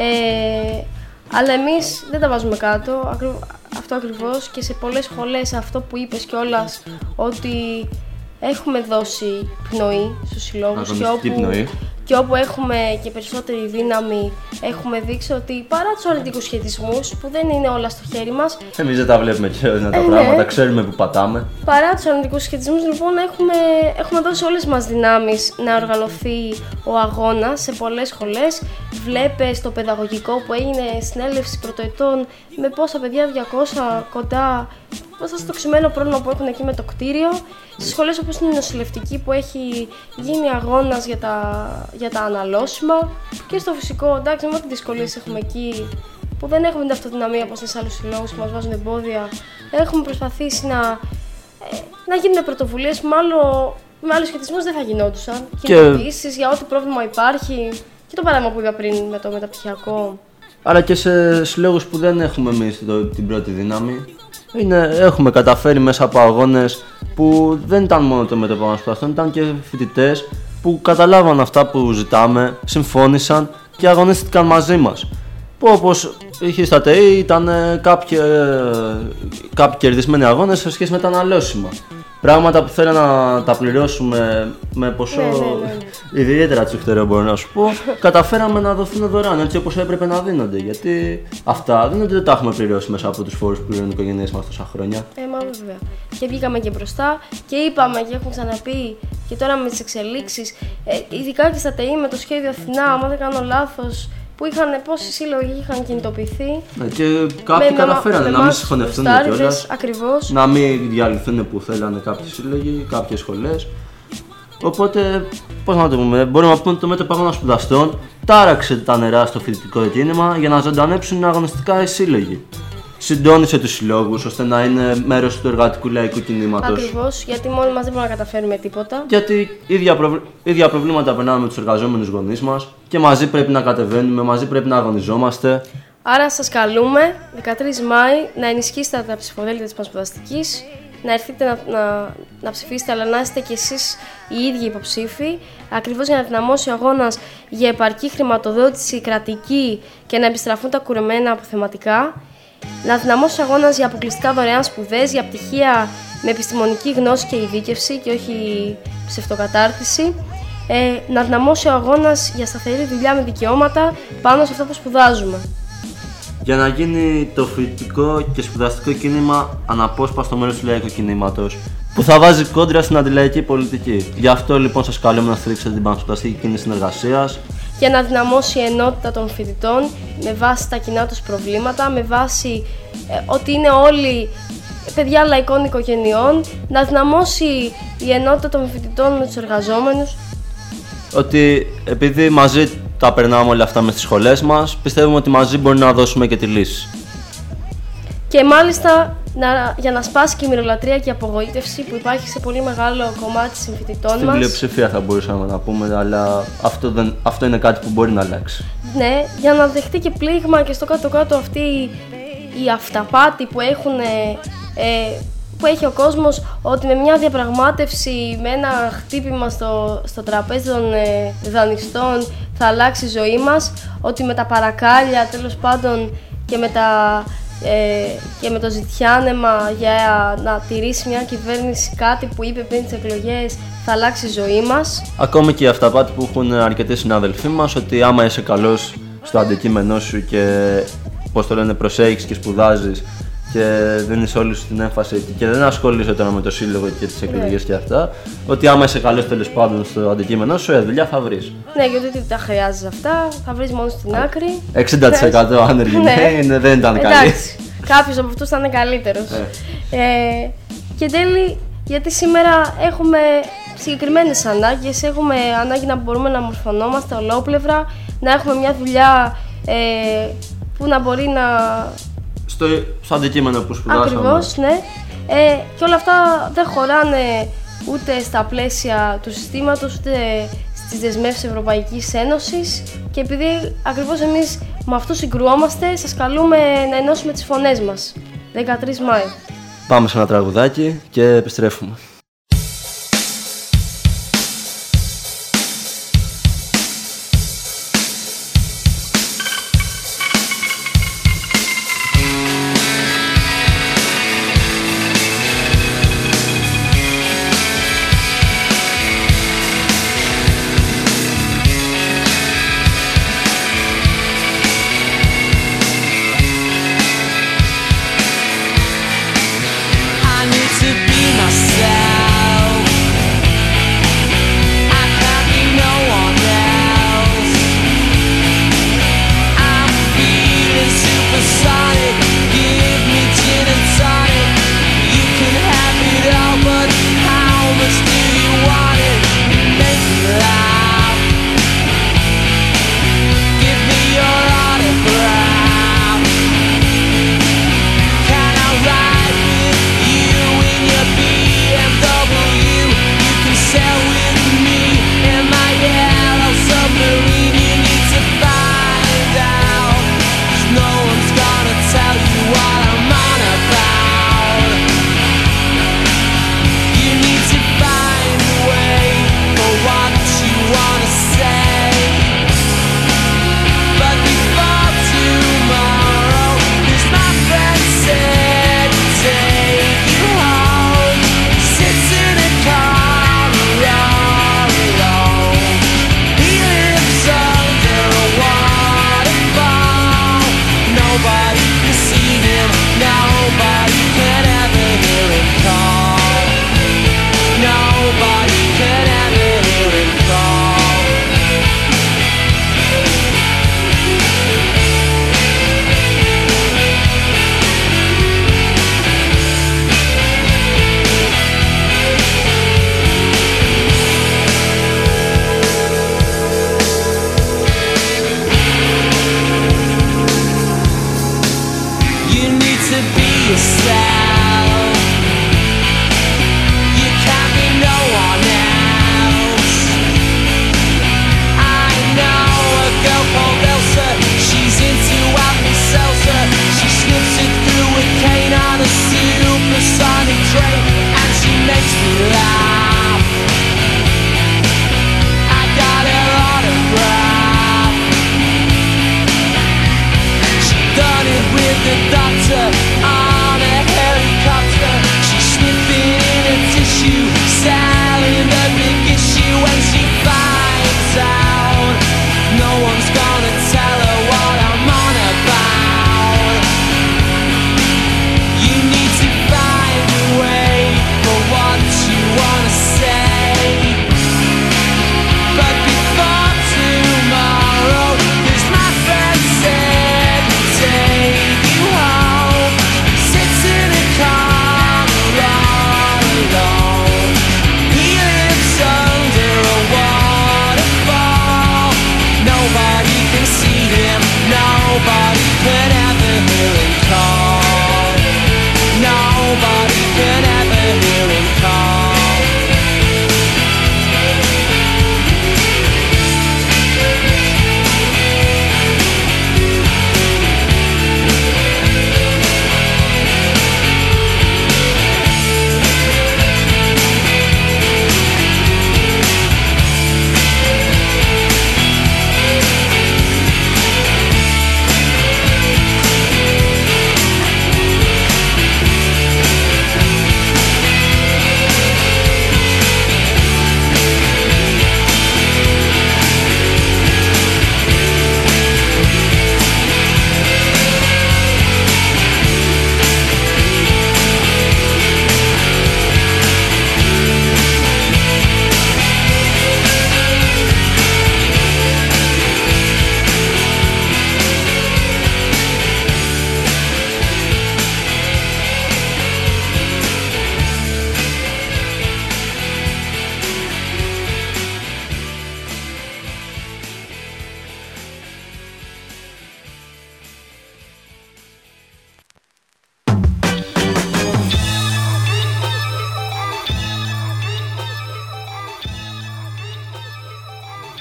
Αλλά εμείς δεν τα βάζουμε κάτω, αυτό ακριβώς, και σε πολλές σχολές αυτό που είπες κιόλας, ότι έχουμε δώσει πνοή στους συλλόγους Αγωνιστική πνοή. και όπου έχουμε και περισσότερη δύναμη, έχουμε δείξει ότι παρά τους αρνητικούς σχετισμούς, που δεν είναι όλα στο χέρι μας, Εμείς δεν τα βλέπουμε και όλα τα ναι. πράγματα, ξέρουμε που πατάμε. παρά τους αρνητικούς σχετισμούς, λοιπόν, έχουμε δώσει όλες μας δυνάμεις να οργανωθεί ο αγώνας σε πολλές σχολές. Βλέπε στο παιδαγωγικό που έγινε συνέλευση πρωτοετών με πόσα παιδιά, 200 κοντά, πόσα στο ξημένο πρόβλημα που έχουν εκεί με το κτίριο. Στις σχολές όπως είναι η νοσηλευτική που έχει γίνει αγώνας για τα αναλώσιμα. Και στο φυσικό, εντάξει, με ό,τι δυσκολίες έχουμε εκεί, που δεν έχουμε την αυτοδυναμία όπως είναι σε άλλους συλλόγους που μας βάζουν εμπόδια, έχουμε προσπαθήσει να γίνουν πρωτοβουλίες που με άλλους σχετισμούς δεν θα γινόντουσαν. Κινητοποιήσεις για ό,τι πρόβλημα υπάρχει. Και το παράδειγμα που είπα πριν με το μεταπτυχιακό. Αλλά και σε συλλόγους που δεν έχουμε εμείς την πρώτη δύναμη, έχουμε καταφέρει μέσα από αγώνες που δεν ήταν μόνο το μέτωπο των σπουδαστών, ήταν και φοιτητές που καταλάβαν αυτά που ζητάμε, συμφώνησαν και αγωνίστηκαν μαζί μας. Που όπως είχε στα ΤΕΗ ήταν κάποιοι κερδισμένοι αγώνες σε σχέση με τα αναλώσιμα. Πράγματα που θέλανε να τα πληρώσουμε με ποσό ιδιαίτερα τσιφτερό, μπορώ να σου πω. Καταφέραμε να δοθούν δωρεάν έτσι όπως έπρεπε να δίνονται. Γιατί αυτά δεν είναι ότι δεν τα έχουμε πληρώσει μέσα από τους φόρους που πληρώνουν οι οικογένειές μας τόσα χρόνια. Μα βέβαια. Και βγήκαμε και μπροστά και είπαμε και έχουμε ξαναπεί και τώρα με τις εξελίξεις, ειδικά και στα ΤΕΗ με το σχέδιο Αθηνά, άμα δεν κάνω λάθος, που πόσοι σύλλογοι είχαν κινητοποιηθεί. Και κάποιοι καταφέρανε να μην συγχωνευτούν κιόλας. Ακριβώς. Να μην διαλυθούν που θέλανε κάποιοι σύλλογοι, κάποιες σχολές. Οπότε, πώς να το πούμε, μπορούμε να πούμε ότι το μέτωπο αγώνα σπουδαστών τάραξε τα νερά στο φοιτητικό κίνημα για να ζωντανέψουν αγωνιστικά οι σύλλογοι. Συντόνισε τους συλλόγους ώστε να είναι μέρος του εργατικού λαϊκού κινήματος. Ακριβώς, γιατί μόνοι μας δεν μπορούμε να καταφέρουμε τίποτα. Γιατί ίδια προβλήματα περνάμε με τους εργαζόμενους γονείς μας και μαζί πρέπει να κατεβαίνουμε, μαζί πρέπει να αγωνιζόμαστε. Άρα σας καλούμε 13 Μάη να ενισχύσετε τα ψηφοδέλτια της Πανσπουδαστικής, να έρθετε να ψηφίσετε, αλλά να είστε κι εσείς οι ίδιοι υποψήφοι, ακριβώς για να δυναμώσει ο αγώνας για επαρκή χρηματοδότηση κρατική και να επιστραφούν τα κουρεμένα αποθεματικά, να δυναμώσει ο αγώνας για αποκλειστικά δωρεάν σπουδές, για πτυχία με επιστημονική γνώση και ειδίκευση και όχι ψευτοκατάρτιση, να δυναμώσει ο αγώνας για σταθερή δουλειά με δικαιώματα πάνω σε αυτό που σπουδάζουμε. Για να γίνει το φοιτητικό και σπουδαστικό κίνημα αναπόσπαστο μέρος του λαϊκού κινήματος, που θα βάζει κόντρα στην αντιλαϊκή πολιτική. Γι' αυτό λοιπόν σας καλούμε να στηρίξετε την Πανσπουδαστική Κίνηση Συνεργασίας. Για να δυναμώσει η ενότητα των φοιτητών με βάση τα κοινά τους προβλήματα, με βάση ότι είναι όλοι παιδιά λαϊκών οικογενειών, να δυναμώσει η ενότητα των φοιτητών με τους εργαζόμενους. Ότι επειδή μαζί τα περνάμε όλα αυτά μες στις σχολές μας, πιστεύουμε ότι μαζί μπορεί να δώσουμε και τη λύση. Και μάλιστα για να σπάσει και η μυρολατρεία και η απογοήτευση που υπάρχει σε πολύ μεγάλο κομμάτι των συμφοιτητών μας. Στην πλειοψηφία θα μπορούσαμε να πούμε, αλλά αυτό είναι κάτι που μπορεί να αλλάξει. Ναι, για να δεχτεί και πλήγμα και στο κάτω-κάτω αυτή η αυταπάτη που έχει ο κόσμος, ότι με μια διαπραγμάτευση, με ένα χτύπημα στο τραπέζι των δανειστών θα αλλάξει η ζωή μας, ότι με τα παρακάλια τέλος πάντων και με τα και με το ζητιάνεμα για να τηρήσει μια κυβέρνηση κάτι που είπε πριν τις εκλογές θα αλλάξει η ζωή μας. Ακόμη και η αυταπάτη που έχουν αρκετοί συνάδελφοί μας, ότι άμα είσαι καλός στο αντικείμενό σου και πώς το λένε, προσέχεις και σπουδάζεις και δίνεις όλη σου την έμφαση και δεν ασχολείσαι τώρα με το σύλλογο και τις εκλογές και αυτά, ότι άμα είσαι καλός τέλος πάντων στο αντικείμενό σου, δουλειά θα βρεις. Ναι, γιατί δεν τα χρειάζεσαι αυτά, θα βρεις μόνο στην άκρη. 60% άνεργοι νέοι δεν ήταν καλοί. Εντάξει, κάποιος από αυτούς θα είναι καλύτερος. Και εν τέλει, γιατί σήμερα έχουμε συγκεκριμένες ανάγκες, έχουμε ανάγκη να μπορούμε να μορφωνόμαστε ολόπλευρα, να έχουμε μια δουλειά που να μπορεί να... Στο αντικείμενο που σπουδάσαμε. Ακριβώς, ναι. Και όλα αυτά δεν χωράνε ούτε στα πλαίσια του συστήματος, ούτε στις δεσμεύσεις Ευρωπαϊκής Ένωσης. Και επειδή ακριβώς εμείς με αυτό συγκρουόμαστε, σας καλούμε να ενώσουμε τις φωνές μας. 13 Μάη. Πάμε σε ένα τραγουδάκι και επιστρέφουμε. I need to be myself.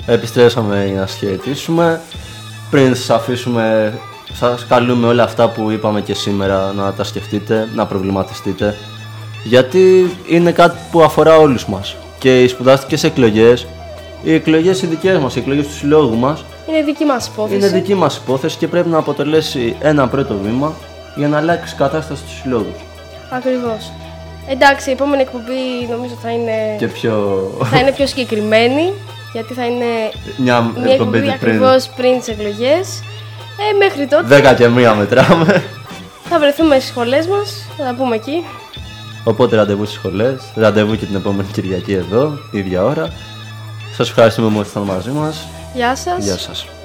Επιστρέψαμε για να χαιρετήσουμε. Πριν σας αφήσουμε, σας καλούμε όλα αυτά που είπαμε και σήμερα να τα σκεφτείτε, να προβληματιστείτε. Γιατί είναι κάτι που αφορά όλους μας. Και οι σπουδαστικές εκλογές, οι εκλογές οι δικές μας, οι εκλογές του συλλόγου μας, Είναι δική μας υπόθεση. είναι δική μας υπόθεση και πρέπει να αποτελέσει ένα πρώτο βήμα για να αλλάξει η κατάσταση του συλλόγου. Ακριβώς. Εντάξει, η επόμενη εκπομπή νομίζω θα είναι πιο συγκεκριμένη, γιατί θα είναι Μια εκπομπή πριν ακριβώς πριν τις εκλογές. Μέχρι τότε 10 και 1 μετράμε. θα βρεθούμε στις σχολές μας, θα τα πούμε εκεί. Οπότε ραντεβού στις σχολές, ραντεβού και την επόμενη Κυριακή εδώ, ίδια ώρα. Σας ευχαριστούμε που ήσασταν μαζί μας. Γεια σας. Γεια σας.